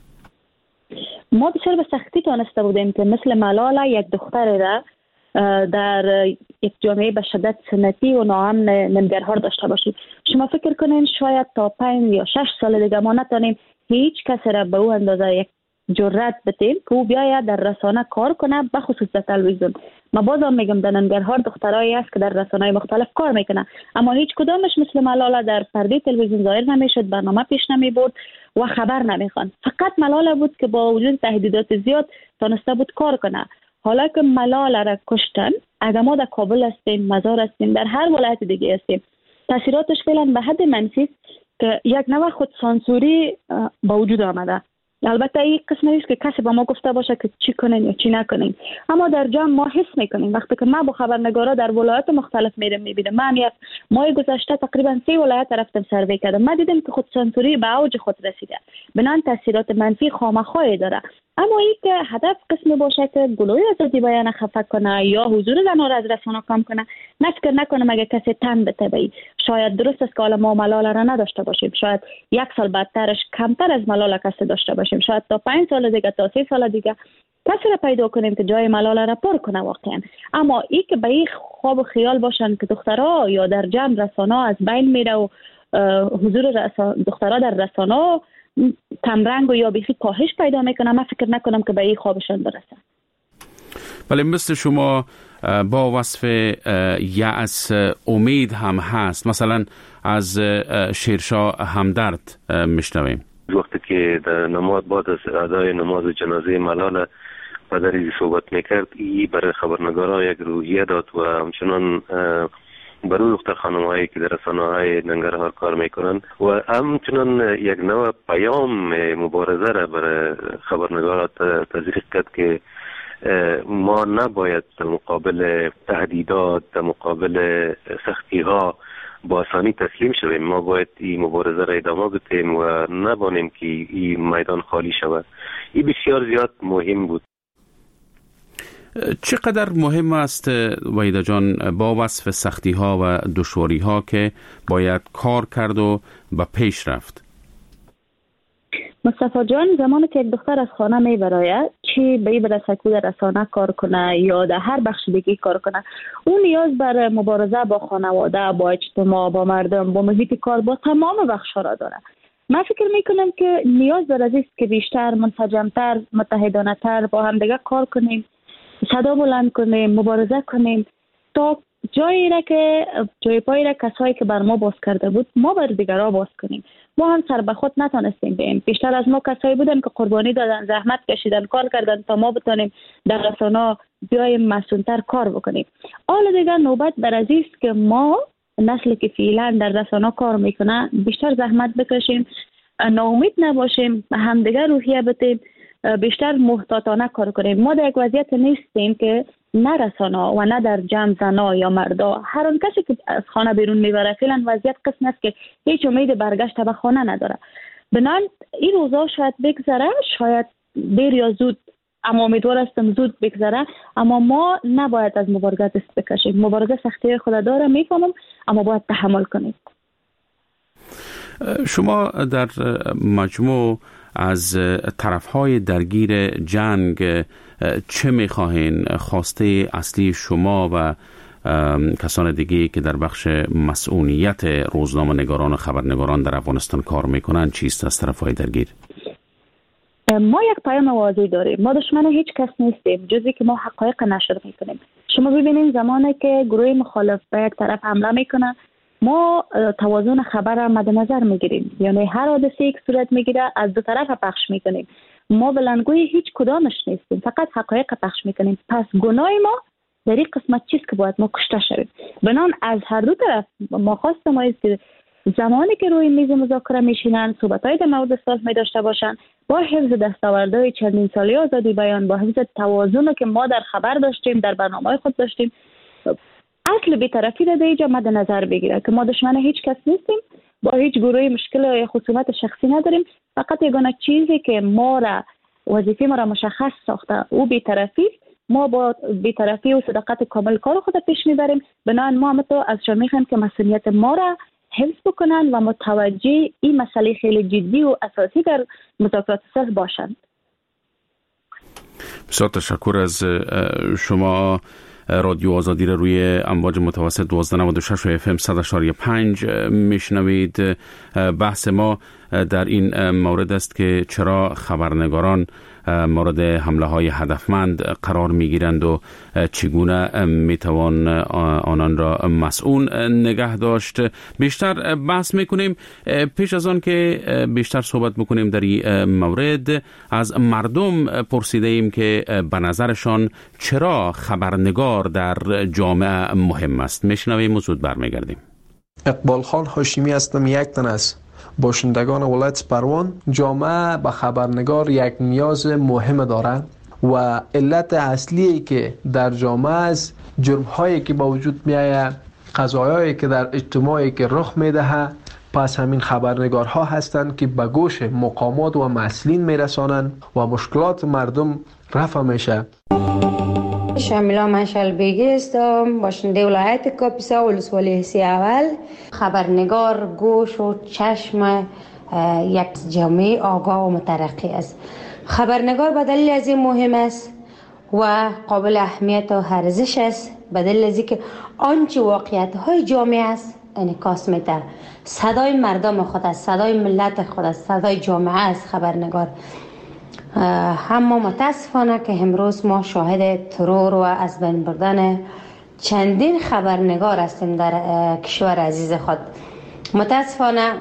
ما بسیار به سختی تانسته بودیم که مثل ملاله یک دختر را در یک جامعه به شدت سنتی و ناامن ننگرهار داشته باشیم. شما فکر کنین شاید تا 5 یا 6 سال دیگه ما نتونیم هیچ کس را به او اندازه یک جرأت بتیم که او بیاید در رسانه کار کنه، به خصوص در تلویزیون. ما بازم میگم در ننگرهار دخترایی هست که در رسانه‌های مختلف کار میکنه، اما هیچ کدامش مثل ملاله در پرده تلویزیون ظاهر نمیشد، برنامه پیش نمیبرد و خبر نمیخوان. فقط ملاله بود که با وجود تهدیدات زیاد تونسته بود کار کنه. حالا که ملاله را کشتن، اگر ما در کابل هستیم، مزار هستیم، در هر ولایت دیگه هستیم، تاثیراتش فعلا به حد منفی که یک نوع خود سانسوری با وجود آمده. البته این قسم نیست که کسی با ما گفته باشه که چی کنین یا چی نکنین، اما در جمع ما حس میکنیم. وقتی که ما با خبرنگارا در ولایات مختلف میبینم، من یک ماه گذشته تقریبا 3 ولایت رفتم سروی کردم، من دیدم که خود سانسوری به اوج خود رسیده، بنان تاثیرات منفی خامخوای داره. اما این که هدف قسمی باشه که گلوی آزادی بیان خفه کنه یا حضور زنها را از رسانه کم کنه، نفکر نکنم اگه کسی تن بتبی. شاید درست است که حالا ما ملاله را نداشته باشیم، شاید 1 سال بعدترش کمتر از ملاله کسی داشته باشیم، شاید تا 5 سال دیگه تا 3 سال دیگه کسی را پیدا کنیم که جای ملاله را پر کنه واقعا. اما این که به این خواب و خیال باشن که دخترها یا در جمع رسانه از بین میره و حضور دخترها در رسانه کمرنگ و یا بیخی کاهش پیدا میکنه، من فکر نکنم که به این خوابشان برسه. ولی مثل شما با وصف یأس امید هم هست. مثلا از شیرشاه همدرد میشنویم وقتی که در نماز بعد از ادای نماز جنازه ملال پدری صحبت میکرد، ای برای خبرنگاران یک روحیه داد و همچنان برای دختر خانم‌هایی که در رسانه‌های ننگرهار کار میکنن و همچنان یک نوع پیام مبارزه را برای خبرنگاران تزریق کرد که ما نباید در مقابل تهدیدات، در مقابل سختی‌ها با آسانی تسلیم شویم. ما باید این مبارزه را ادامه بدیم و نبانیم که این میدان خالی شود. این بسیار زیاد مهم بود. چقدر مهم است وحیده جان با وصف سختی ها و دشواری ها که باید کار کرد و به پیش رفت؟ مصطفی جان، زمانی که یک دختر از خانه می براید، چی به این برسه در رسانه کار کنه یا در هر بخش دیگه کار کنه، اون نیاز بر مبارزه با خانواده، با اجتماع، با مردم، با محیط کار، با تمام بخش را داره. من فکر میکنم که نیاز بر از است که بیشتر منسجمتر، متحدانه تر با هم دیگه کار کنیم، صدا بلند کنیم، مبارزه کنیم تا جایی پایی را کسایی که بر ما باز کرده بود ما بر دیگرها باز کنیم. ما هم سر به خود نتونستیم بیم. بیشتر از ما کسایی بودن که قربانی دادن، زحمت کشیدن، کار کردن تا ما بتونیم در رسانه بیایم مسئولتر کار بکنیم. حالا دیگه نوبت بر از است که ما نسلی که فعلا در رسانه کار میکنه بیشتر زحمت بکشیم، ناامید نباشیم، هم دیگه روحیه بدیم، بیشتر محتاطانه کار کنیم. ما در یک وضعیت نیستیم که نه رسانه و نه در جمع زنا یا مردا، هر آن کسی که از خانه بیرون میبره فعلا وضعیت قسم است که هیچ امید برگشت به خانه نداره. بنان این روزا شاید بگذره، شاید دیر یا زود، اما امیدوار هستم زود بگذره، اما ما نباید از مبارزه دست بکشیم. مبارزه سختی خود داره، میفهمم، اما باید تحمل کنیم. شما در مجموع از طرفهای درگیر جنگ چه میخواهین؟ خواسته اصلی شما و کسان دیگه که در بخش مسئولیت روزنامه‌نگاران و خبرنگاران در افغانستان کار میکنن چیست از طرفهای درگیر؟ ما یک پیام واضح داریم. ما دشمن هیچ کس نیستیم جزی که ما حقایق نشر میکنیم. شما ببینید زمانی که گروه مخالف به یک طرف حمله میکنه، ما توازن خبر را مد نظر میگیریم، یعنی هر حادثه‌ای که صورت میگیره از دو طرف پخش میکنیم. ما بلندگوی هیچ کدامش نیستیم، فقط حقایق پخش میکنیم. پس گناه ما در این قسمت چیست که باید ما کشته شویم. بنان از هر دو طرف ما خواست ما است که زمانی که روی میز مذاکره میشینن، صحبت‌های در مورد صلح می داشته باشن، با حفظ دستاوردهای چندین سالی آزادی بیان، با حفظ توازن که ما در خبر داشتیم، در برنامه‌های خود داشتیم، اصل بی‌طرفی را در اینجا مد نظر بگیره که ما دشمن هیچ کس نیستیم، با هیچ گروهی مشکل یا خصومت شخصی نداریم. فقط یگانه چیزی که ما را وظیفه ما را مشخص ساخته او بی‌طرفی، ما با بی‌طرفی و صداقت کامل کار خود پیش میبریم. بنابراین ما هم تو از شما میخوایم که مسئولیت ما را حفظ بکنن و متوجه این مسئله خیلی جدی و اساسی در مذاکرات صلح باشند. بسیار تشکر از شما. رادیو آزادی را روی امواج متوسط 1296 و FM 100.5 میشنوید. بحث ما در این مورد است که چرا خبرنگاران مورد حمله های هدفمند قرار میگیرند و چگونه میتوان آنان را مسئول نگه داشت. بیشتر بحث میکنیم. پیش از آن که بیشتر صحبت بکنیم در این مورد، از مردم پرسیده ایم که به نظرشان چرا خبرنگار در جامعه مهم است. میشنویم و زود برمیگردیم. اقبال خان هاشمی هستم، یک تن از باشندگان ولایت پروان. جامعه به خبرنگار یک نیاز مهم دارد و علت اصلی که در جامعه است جرم هایی که با وجود می آید، قضایایی که در اجتماعی که رخ می دهد، پس همین خبرنگارها هستند که به گوش مقامات و مسئولین می رسانند و مشکلات مردم رفع میشه. شامیلا منشل بیگی هستم، باشنده ولایت کاپیسا ولسوالی حسی اول. خبرنگار گوش و چشم یک جامعه آگاه و مترقی است. خبرنگار به دلیل از این مهم است و قابل اهمیت و ارزش است، به دلیل از اینکه آنچه واقعیت های جامعه است انعکاس میده. صدای مردم خود است، صدای ملت خود است، صدای جامعه است خبرنگار. اما متاسفانه که امروز ما شاهد ترور و از بین بردن چندین خبرنگار هستیم در کشور عزیز خود. متاسفانه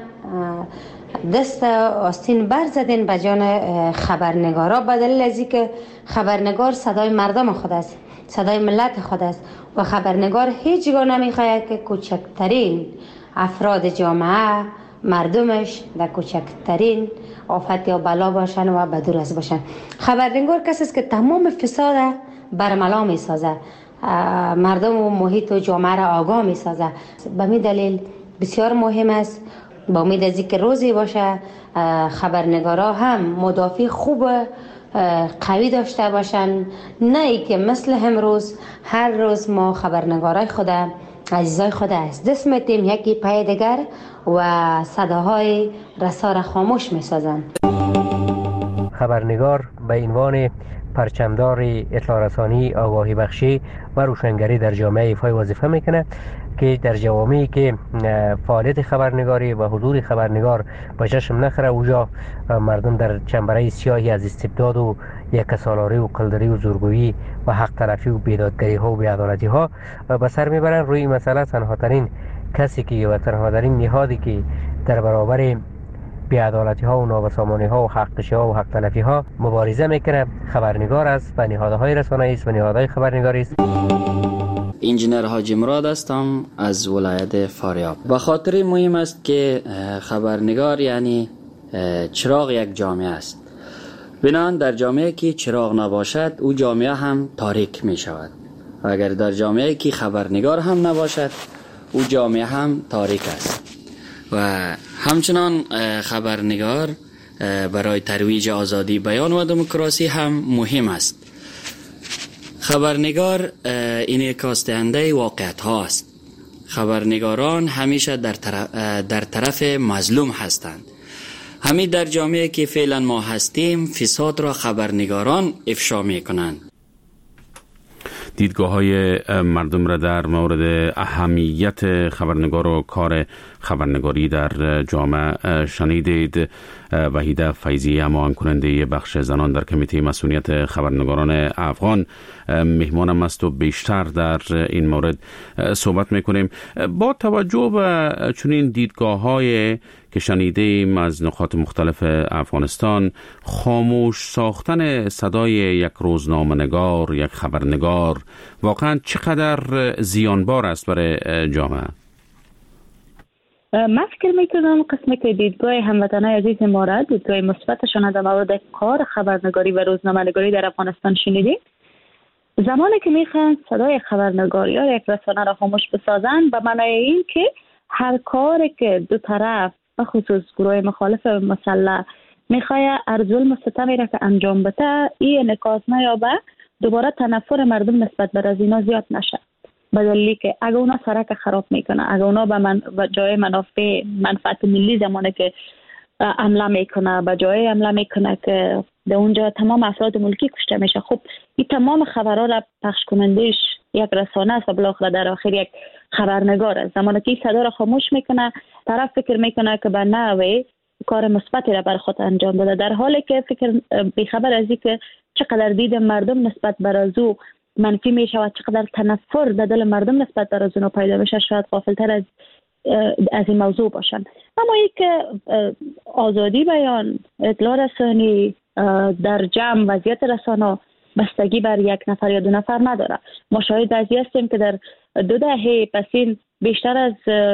دست آستین برزدین به جان خبرنگارا به دلیل از اینکه خبرنگار صدای مردم خود است، صدای ملت خود است و خبرنگار هیچگاه نمیخواهد که کوچکترین افراد جامعه مردمش در کوچکترین آفت یا بلا باشن و بدورست باشن. خبرنگار کسی است که تمام فساد برملا می سازه، مردم و محیط و جامعه را آگاه می سازه. به می دلیل بسیار مهم است، با امید از اینکه روزی باشه خبرنگارا هم مدافع خوب قوی داشته باشن، نه ای که مثل امروز هر روز ما خبرنگارای خود عزیزای خود از دست میتیم یکی پای دیگر و صداهای رسا را خاموش میسازن. خبرنگار به عنوان پرچمدار اطلاع رسانی، آگاهی بخشی و روشنگری در جامعه ایفای وظیفه میکنه که در جوامعی که فعالیت خبرنگاری و حضور خبرنگار به چشم نخره، اوجا مردم در چنبره سیاهی از استبداد و یکسالاری و قلدری و زورگویی و حق طرفی و بیدادگری ها و بیعدالتی ها به سر میبرن. روی مسئله تنها ترین کسی که و تنها ترین نهادی که در برابر بیعدالتی ها و نابسامانی ها و حق کشی ها و حق تلفی ها مبارزه میکنه خبرنگار است و نهادهای رسانه‌ای است و نهادهای خبرنگاری است. انجینر حاجی مراد هستم از ولایت فاریاب. به خاطر مهم است که خبرنگار یعنی چراغ یک جامعه است. بنابراین در جامعه که چراغ نباشد او جامعه هم تاریک می شود. اگر در جامعه که خبرنگار هم نباشد او جامعه هم تاریک است. و همچنان خبرنگار برای ترویج آزادی بیان و دموکراسی هم مهم است. خبرنگار انعکاس دهنده واقعیت ها است. خبرنگاران همیشه در طرف مظلوم هستند. همین در جامعه که فعلا ما هستیم فساد را خبرنگاران افشا می کنند. دیدگاه های مردم را در مورد اهمیت خبرنگار و کار خبرنگاری در جامعه شنیدید. وحیده فیضی، هماهنگ کننده بخش زنان در کمیته مسئولیت خبرنگاران افغان، مهمانم است و بیشتر در این مورد صحبت میکنیم. با توجه به چنین دیدگاه های که شنیدیم از نقاط مختلف افغانستان، خاموش ساختن صدای یک روزنامه‌نگار، یک خبرنگار واقعا چقدر زیانبار است برای جامعه؟ من فکر میکنم قسمی که دیدگاه هموطنای عزیز ما را، دیدگاه مثبتشان در مورد کار خبرنگاری و روزنامه‌نگاری در افغانستان شنیدیم. زمانی که میخوان صدای خبرنگاری یا یک رسانه را خاموش بسازن، به معنای این که هر کاری که دو طرف و خصوص گروه مخالف مسلح میخواه ظلم و ستمی را که انجام بده، این انعکاس نیابه، دوباره تنفر مردم نسبت بر از اینا زیاد نشه. به دلیلی که اگه اونا سرک خراب میکنه، اگه اونا به جای منفعت ملی زمانه که حمله میکنه، به جای حمله میکنه که در اونجا تمام افراد ملکی کشته میشه، خب این تمام خبرها را پخش کنندش یک رسانه است و بالاخره در آخر یک خبرنگار است. زمانی که این صدا را خاموش میکنه، طرف فکر میکنه که به نحوی کار مثبتی را بر خود انجام بده، در حالی که فکر بیخبر از این که چقدر دید مردم نسبت بر از او منفی میشه و چقدر تنفر در دل مردم نسبت بر از اونو پیدا میشه، شاید غافلتر از این موضوع باشن. اما این که آزادی بیان، اطلاع رسانی در جمع وضعیت رسانه بستگی بر یک نفر یا دو نفر نداره. ما شاهد از این هستیم که در 2 دهه پسین بیشتر از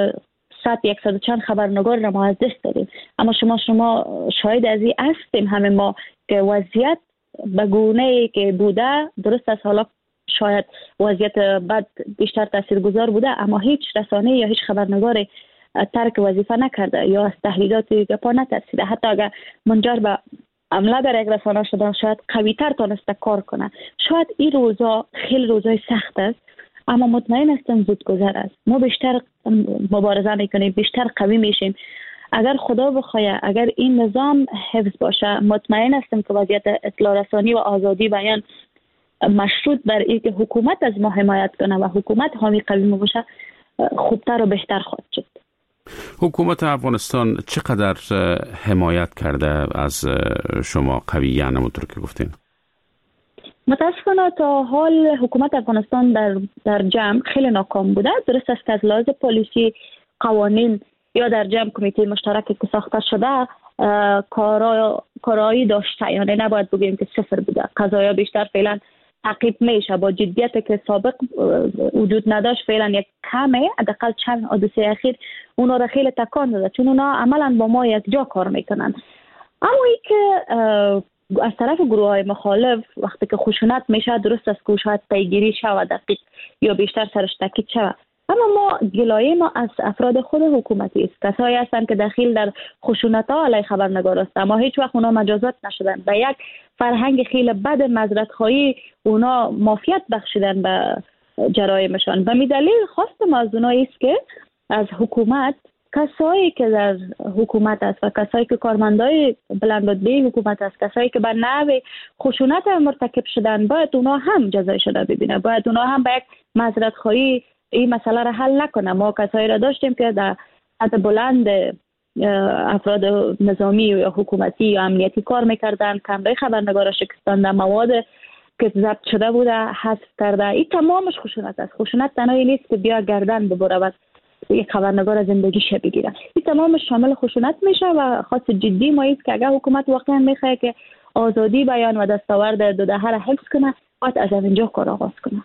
100 چند خبرنگار را ما از دست دادیم. اما شما شاهد از این هستیم همه ما که وضعیت به گونه‌ای که بوده، درست است حالا شاید وضعیت بد بیشتر تاثیرگذار بوده، اما هیچ رسانه یا هیچ خبرنگاری ترک وظیفه نکرده یا از تهدیدات گپا نترسیده. حتی اگر منجر به حمله در یک رسانه شده، شاید قوی‌تر تونسته کار کنه. شاید این روزا خیلی روزای سخت است، اما مطمئن هستم زود گذر است. ما بیشتر مبارزه میکنیم، بیشتر قوی میشیم. اگر خدا بخواه، اگر این نظام حفظ باشه، مطمئن هستم که وضعیت اطلاع رسانی و آزادی بیان مشروط بر این که حکومت از ما حمایت کنه و حکومت حامی قوی باشه، خوبتر و بهتر خواهد شد. حکومت افغانستان چقدر حمایت کرده از شما قویاً همونطور که گفتین؟ متاسفانه تا حال حکومت افغانستان در جمع خیلی ناکام بوده. درست است که از لحاظ پلیسی قوانین یا در جمع کمیته مشترکی که ساخته شده کارایی داشته، یعنی نباید بگیم که صفر بوده. قضایا بیشتر فعلا تعقیب میشه با جدیت که سابق وجود نداشت. فعلا یک کمه، حداقل چند حادثه اخیر اونا را خیلی تکان داده، چون اونا عملا با ما یک جا کار میکنن. اما ای که از طرف گروه های مخالف وقتی که خشونت میشه، درست است که شاید پیگیری شود دقیق یا بیشتر سرش تاکید شود، اما ما گلایه ما از افراد خود حکومتی است. کسایی هستند که دخیل در خشونت ها علیه خبرنگار است، اما هیچ وقت اونا مجازات نشدن. به یک فرهنگ خیلی بد مزرعت خواهی اونا مافیت بخشیدن به جرایمشان. به دلیل خواستم از اونا است که از حکومت، کسایی که در حکومت است و کسایی که کارمندای بلند رتبه حکومت است، کسایی که به نحو خشونت مرتکب شدن، باید اونا هم جزایش را ببینه، باید اونا هم به یک مزرعت خواهی این مسئله را حل نکنه. ما کسایی را داشتیم که در سطح بلند افراد نظامی یا حکومتی یا امنیتی کار میکردن، کمره خبرنگار شکستانده، مواد که ضبط شده بوده حذف کرده. این تمامش خشونت است. خشونت تنهایی نیست که بیا گردن ببره و یک خبرنگار از زندگیش بگیره. این تمامش شامل خشونت میشه و خاص جدی ما است که اگر حکومت واقعا میخواد که آزادی بیان و دستاورد دو دهه را حفظ کنه، باید از اینجا کار آغاز کنه.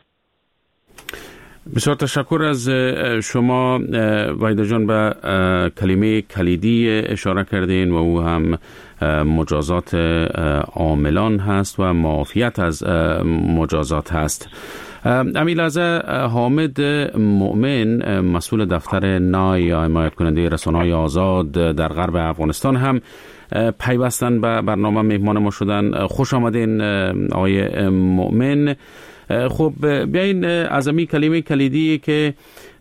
بسیار تشکر از شما وحیده جان. به کلمه کلیدی اشاره کردین و او هم مجازات عاملان هست و معافیت از مجازات هست. امیلازه حامد مؤمن، مسئول دفتر نای یا حمایت کننده رسانه‌های آزاد در غرب افغانستان، هم پیوستن به برنامه مهمان ما شدن. خوش آمدین آقای مؤمن. خب بیاین از امی کلمه کلیدی که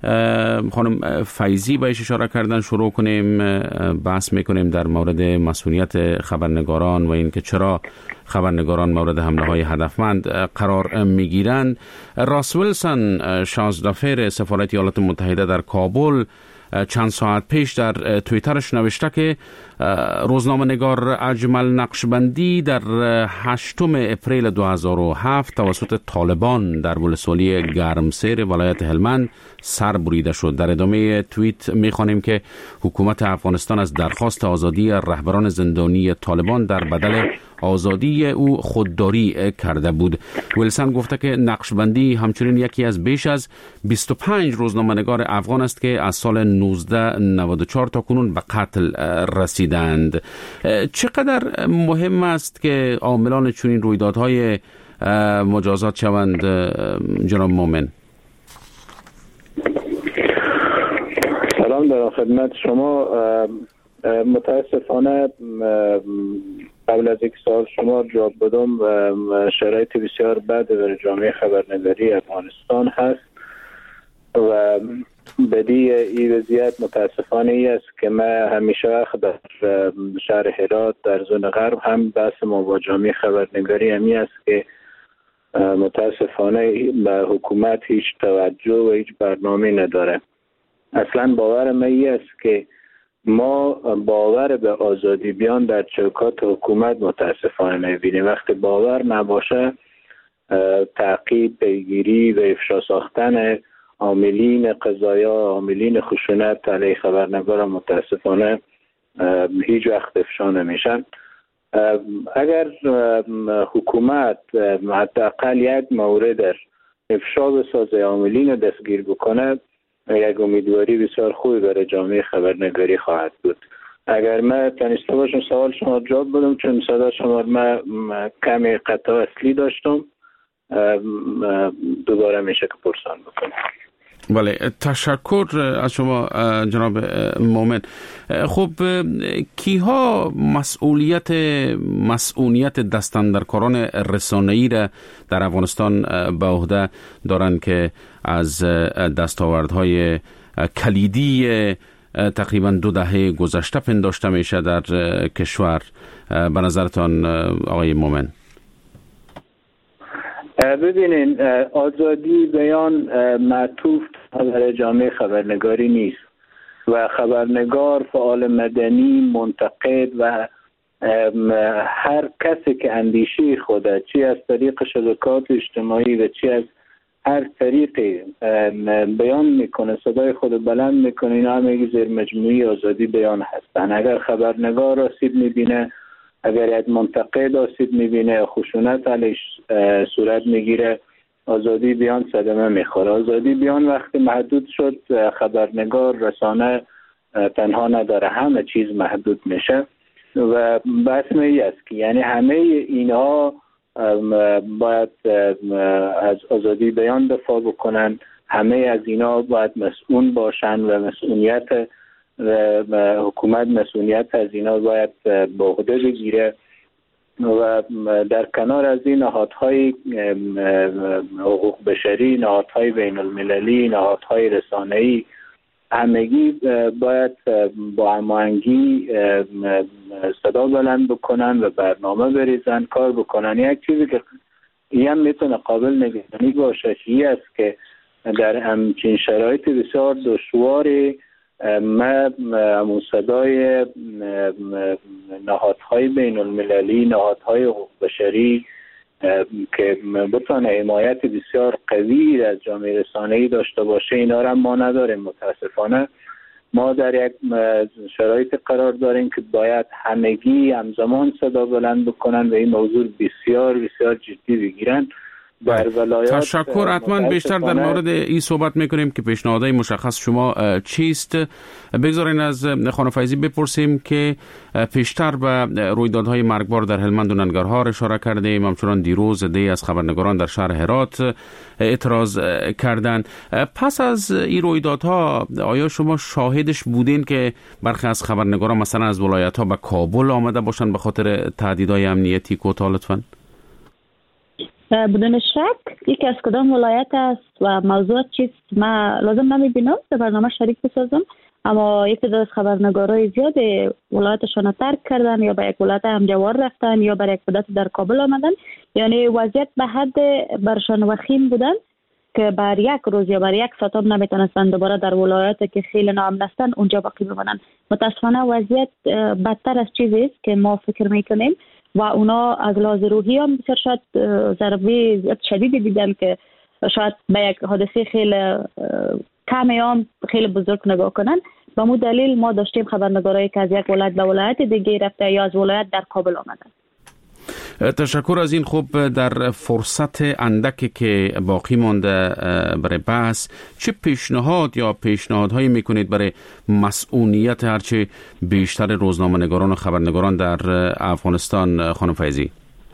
خانم فیضی بهش اشاره کردن شروع کنیم. بحث میکنیم در مورد مسئولیت خبرنگاران و اینکه چرا خبرنگاران مورد حمله های هدفمند قرار میگیرند. راس ویلسون، شانزلافر سفارت ایالات متحده در کابل، چند ساعت پیش در توییترش نوشته که روزنامه نگار اجمل نقشبندی در 8 اپریل 2007 توسط طالبان در ولسوالی گرمسیر ولایت هلمند سر بریده شد. در ادامه توییت می‌خوانیم که حکومت افغانستان از درخواست آزادی رهبران زندانی طالبان در بدل آزادی او خودداری کرده بود. ویلسون گفته که نقشبندی همچنین یکی از بیش از 25 روزنامه‌نگار افغان است که از سال 1994 تا کنون به قتل رسیدند. چقدر مهم است که عاملان چنین رویدادهای مجازات شوند جناب مومن؟ سلام در خدمت شما. متاسفانه قبل از یک سال شما جواب بدم شرایط بسیار بد در جامعه خبرنگاری افغانستان هست و بدی این وضعیت متاسفانه ای است که ما همیشه در شهر هرات در زون غرب هم بحث ما با جامعه خبرنگاری همی است که متاسفانه به حکومت هیچ توجه و هیچ برنامه نداره. اصلا باور ما ای است که ما باور به آزادی بیان در چوکات حکومت متاسفانه نمی‌بینیم. وقتی باور نباشه تعقیب، پیگیری و افشا ساختن عاملین قضایا، عاملین خشونت علیه خبرنگار متاسفانه هیچ وقت افشا نمیشن. اگر حکومت حداقل یک مورد افشا بسازه، عاملین دستگیر بکنه، یک امیدواری بسیار خوبی برای جامعه خبرنگاری خواهد بود. اگر من تانسته باشم سوال شما جواب بدم، چون صدا شما من کمی قطع اصلی داشتم، دوباره میشه که پرسان بکنم. بله، تشکر از شما جناب مومن. خب کیها مسئولیت دستاندرکاران رسانه‌ای را در افغانستان به عهده دارند که از دستاوردهای کلیدی تقریبا 2 دهه گذشته پنداشته میشه در کشور؟ به نظرتان آقای مومن؟ ببینین، آزادی بیان معطوف در جامعه خبرنگاری نیست. و خبرنگار، فعال مدنی، منتقد و هر کسی که اندیشه خود چی از طریق شبکات اجتماعی و چی از هر طریقی بیان میکنه، صدای خود بلند میکنه، اینا همه زیر مجموعه آزادی بیان هستن. اگر خبرنگار آسیب میبینه، اگر یک منتقد آسیب میبینه، خشونت علیش صورت میگیره، آزادی بیان صدمه میخوره. آزادی بیان وقتی محدود شد، خبرنگار، رسانه تنها نداره، همه چیز محدود میشه و بحث ای است که یعنی همه اینها باید از آزادی بیان دفاع بکنن، همه از اینا باید مسئول باشن و مسئولیت حکومت مسئولیت از اینا باید به عهده بگیره و در کنار از این نهادهای حقوق بشری، نهادهای بین المللی، نهادهای رسانه‌ای همگی باید با هماهنگی صدا بلند بکنن و برنامه بریزن، کار بکنن. یک چیزی که این هم میتونه قابل نگرانی باشه این است که در همچین شرایط بسیار دشواری ما صدای نهادهای بین المللی، نهادهای حقوق بشری که بتونه حمایت بسیار قوی از جامعه رسانه‌ای داشته باشه، اینا را ما نداریم. متاسفانه ما در یک شرایط قرار داریم که باید همگی همزمان صدا بلند بکنن و این موضوع بسیار بسیار جدی بگیرن. تشکر. حتما بیشتر در مورد این صحبت میکنیم که پیشنهادهای مشخص شما چیست. بگذارین از خانم فیضی بپرسیم که پیشتر به رویدادهای مرگبار در هلمند و ننگرهار اشاره کردیم، همچنان دیروز عده‌ای از خبرنگاران در شهر هرات اعتراض کردند. پس از این رویدادها آیا شما شاهدش بودین که برخی از خبرنگاران مثلا از ولایت‌ها به کابل آمده باشن به خاطر تهدیدهای امنیتی کوتاه لطفاً؟ بدون شک یکی از کدام ولایت است و موضوع چیست من لازم نمیبینم در برنامه شریک بسازم، اما یک تعداد از خبرنگارای زیاد ولایتشان ترک کردن یا به یک ولایت همجوار رفتن یا برای یک مدت در کابل آمدن. یعنی وضعیت به حد برشان وخیم بودن که بر یک روز یا بر یک ساعت هم نمیتونستن دوباره در ولایت که خیلی ناامن هستن اونجا باقی بمانند. متاسفانه وضعیت بدتر از چیزی است که ما فکر میکنیم و اونا از لحاظ روحی هم بسیار شاید ضربه شدیدی دیدن که شاید به یک حادثه خیلی کمی هم خیلی بزرگ نگاه کنن. به مو دلیل ما داشتیم خبرنگارایی که از یک ولایت به ولایت دیگه رفته یا از ولایت در کابل آمدن. تشکر از این. خوب در فرصت اندکی که باقی مانده برای بحث چه پیشنهاد یا پیشنهادهایی میکنید برای مسئولیت هرچه بیشتر روزنامه‌نگاران و خبرنگاران در افغانستان خانم فیضی؟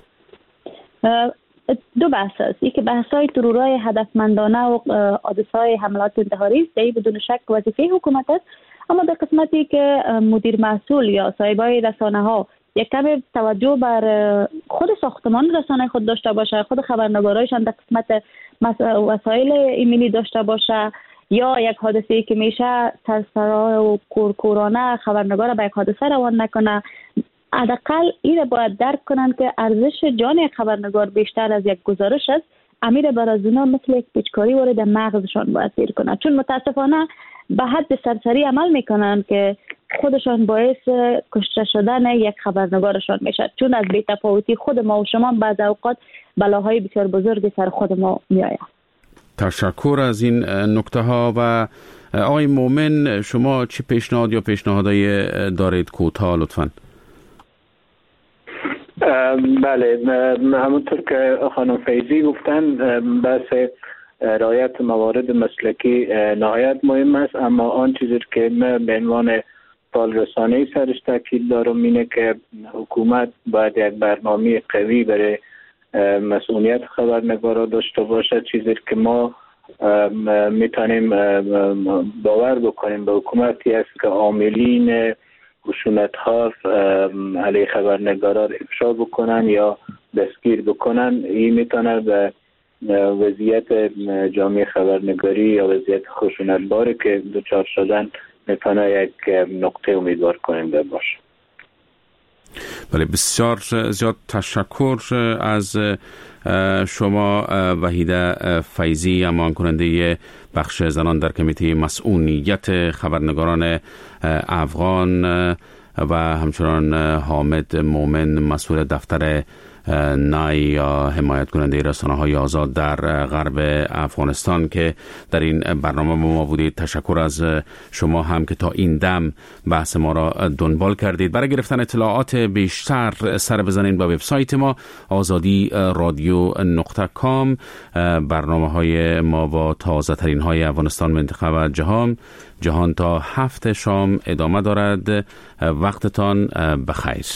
دو بحث است. یکی بحث‌های ترورای هدفمندانه و حادثه‌های حملات انتحاری است. این بدون شک وظیفه حکومت است، اما در قسمتی که مدیر مسئول یا صاحبای رسانه‌ها یک کمی توجه بر خود ساختمان رسانه خود داشته باشه، خود خبرنگارایشان در قسمت وسایل ایمنی داشته باشه، یا یک حادثه‌ای که میشه سرسرای و کورکورانه خبرنگار به یک حادثه روان نکنه، حداقل این باید درک کنن که ارزش جان یک خبرنگار بیشتر از یک گزارش است. امیر بر از اونا مثل یک پیچکاری وارد مغزشان باید سیر کنه، چون متاسفانه به حد سرسری عمل میکنن که خودشان باعث کشته شدن یک خبرنگارشان میشه، چون از بی‌تفاوتی خود ما و شما بعض اوقات بلاهای بسیار بزرگی سر خود ما میآید. تشکر از این نکته ها. و آقای مومن شما چه پیشنهاد یا پیشنهادایی دارید کوتاه لطفاً؟ بله، همونطور که خانم فیضی گفتن بحث رعایت موارد مسلکی نهایت مهم است، اما آن چیزی که من به عنوان فعال رسانه‌ای سرش تاکید دارم اینه که حکومت باید یک برنامه قوی برای مسئولیت خبرنگارا داشته باشه. چیزی که ما میتونیم باور بکنیم به حکومتی است که عاملین خشونت‌ها علیه خبرنگارا افشا بکنن یا دستگیر بکنن. این میتونه به وضعیت جامعه خبرنگاری یا وضعیت خشونتباری که دچار شدن میتونه یک نقطه امیدوار کننده باشه. بله، بسیار زیاد تشکر از شما وحیده فیضی، امان کننده بخش زنان در کمیته مسئولیت خبرنگاران افغان و همچنان حامد مومن، مسئول دفتر نای یا حمایت کننده رسانه‌های آزاد در غرب افغانستان که در این برنامه با ما بودید. تشکر از شما هم که تا این دم بحث ما را دنبال کردید. برای گرفتن اطلاعات بیشتر سر بزنید به وبسایت ما azadi.radio.com. برنامه‌های ما با تازه ترین های افغانستان، منطقه و جهان تا 7 شام ادامه دارد. وقتتان بخیر.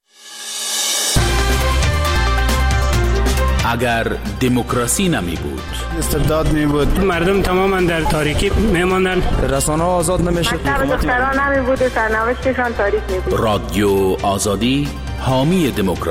اگر دموکراسی نمی بود، استبداد می بود، مردم تماما در تاریکی می ماندن، رسانه ها آزاد نمی شد، دختران نمی بود، سرنوشتشان تاریک می بود. رادیو آزادی حامی دموکراسی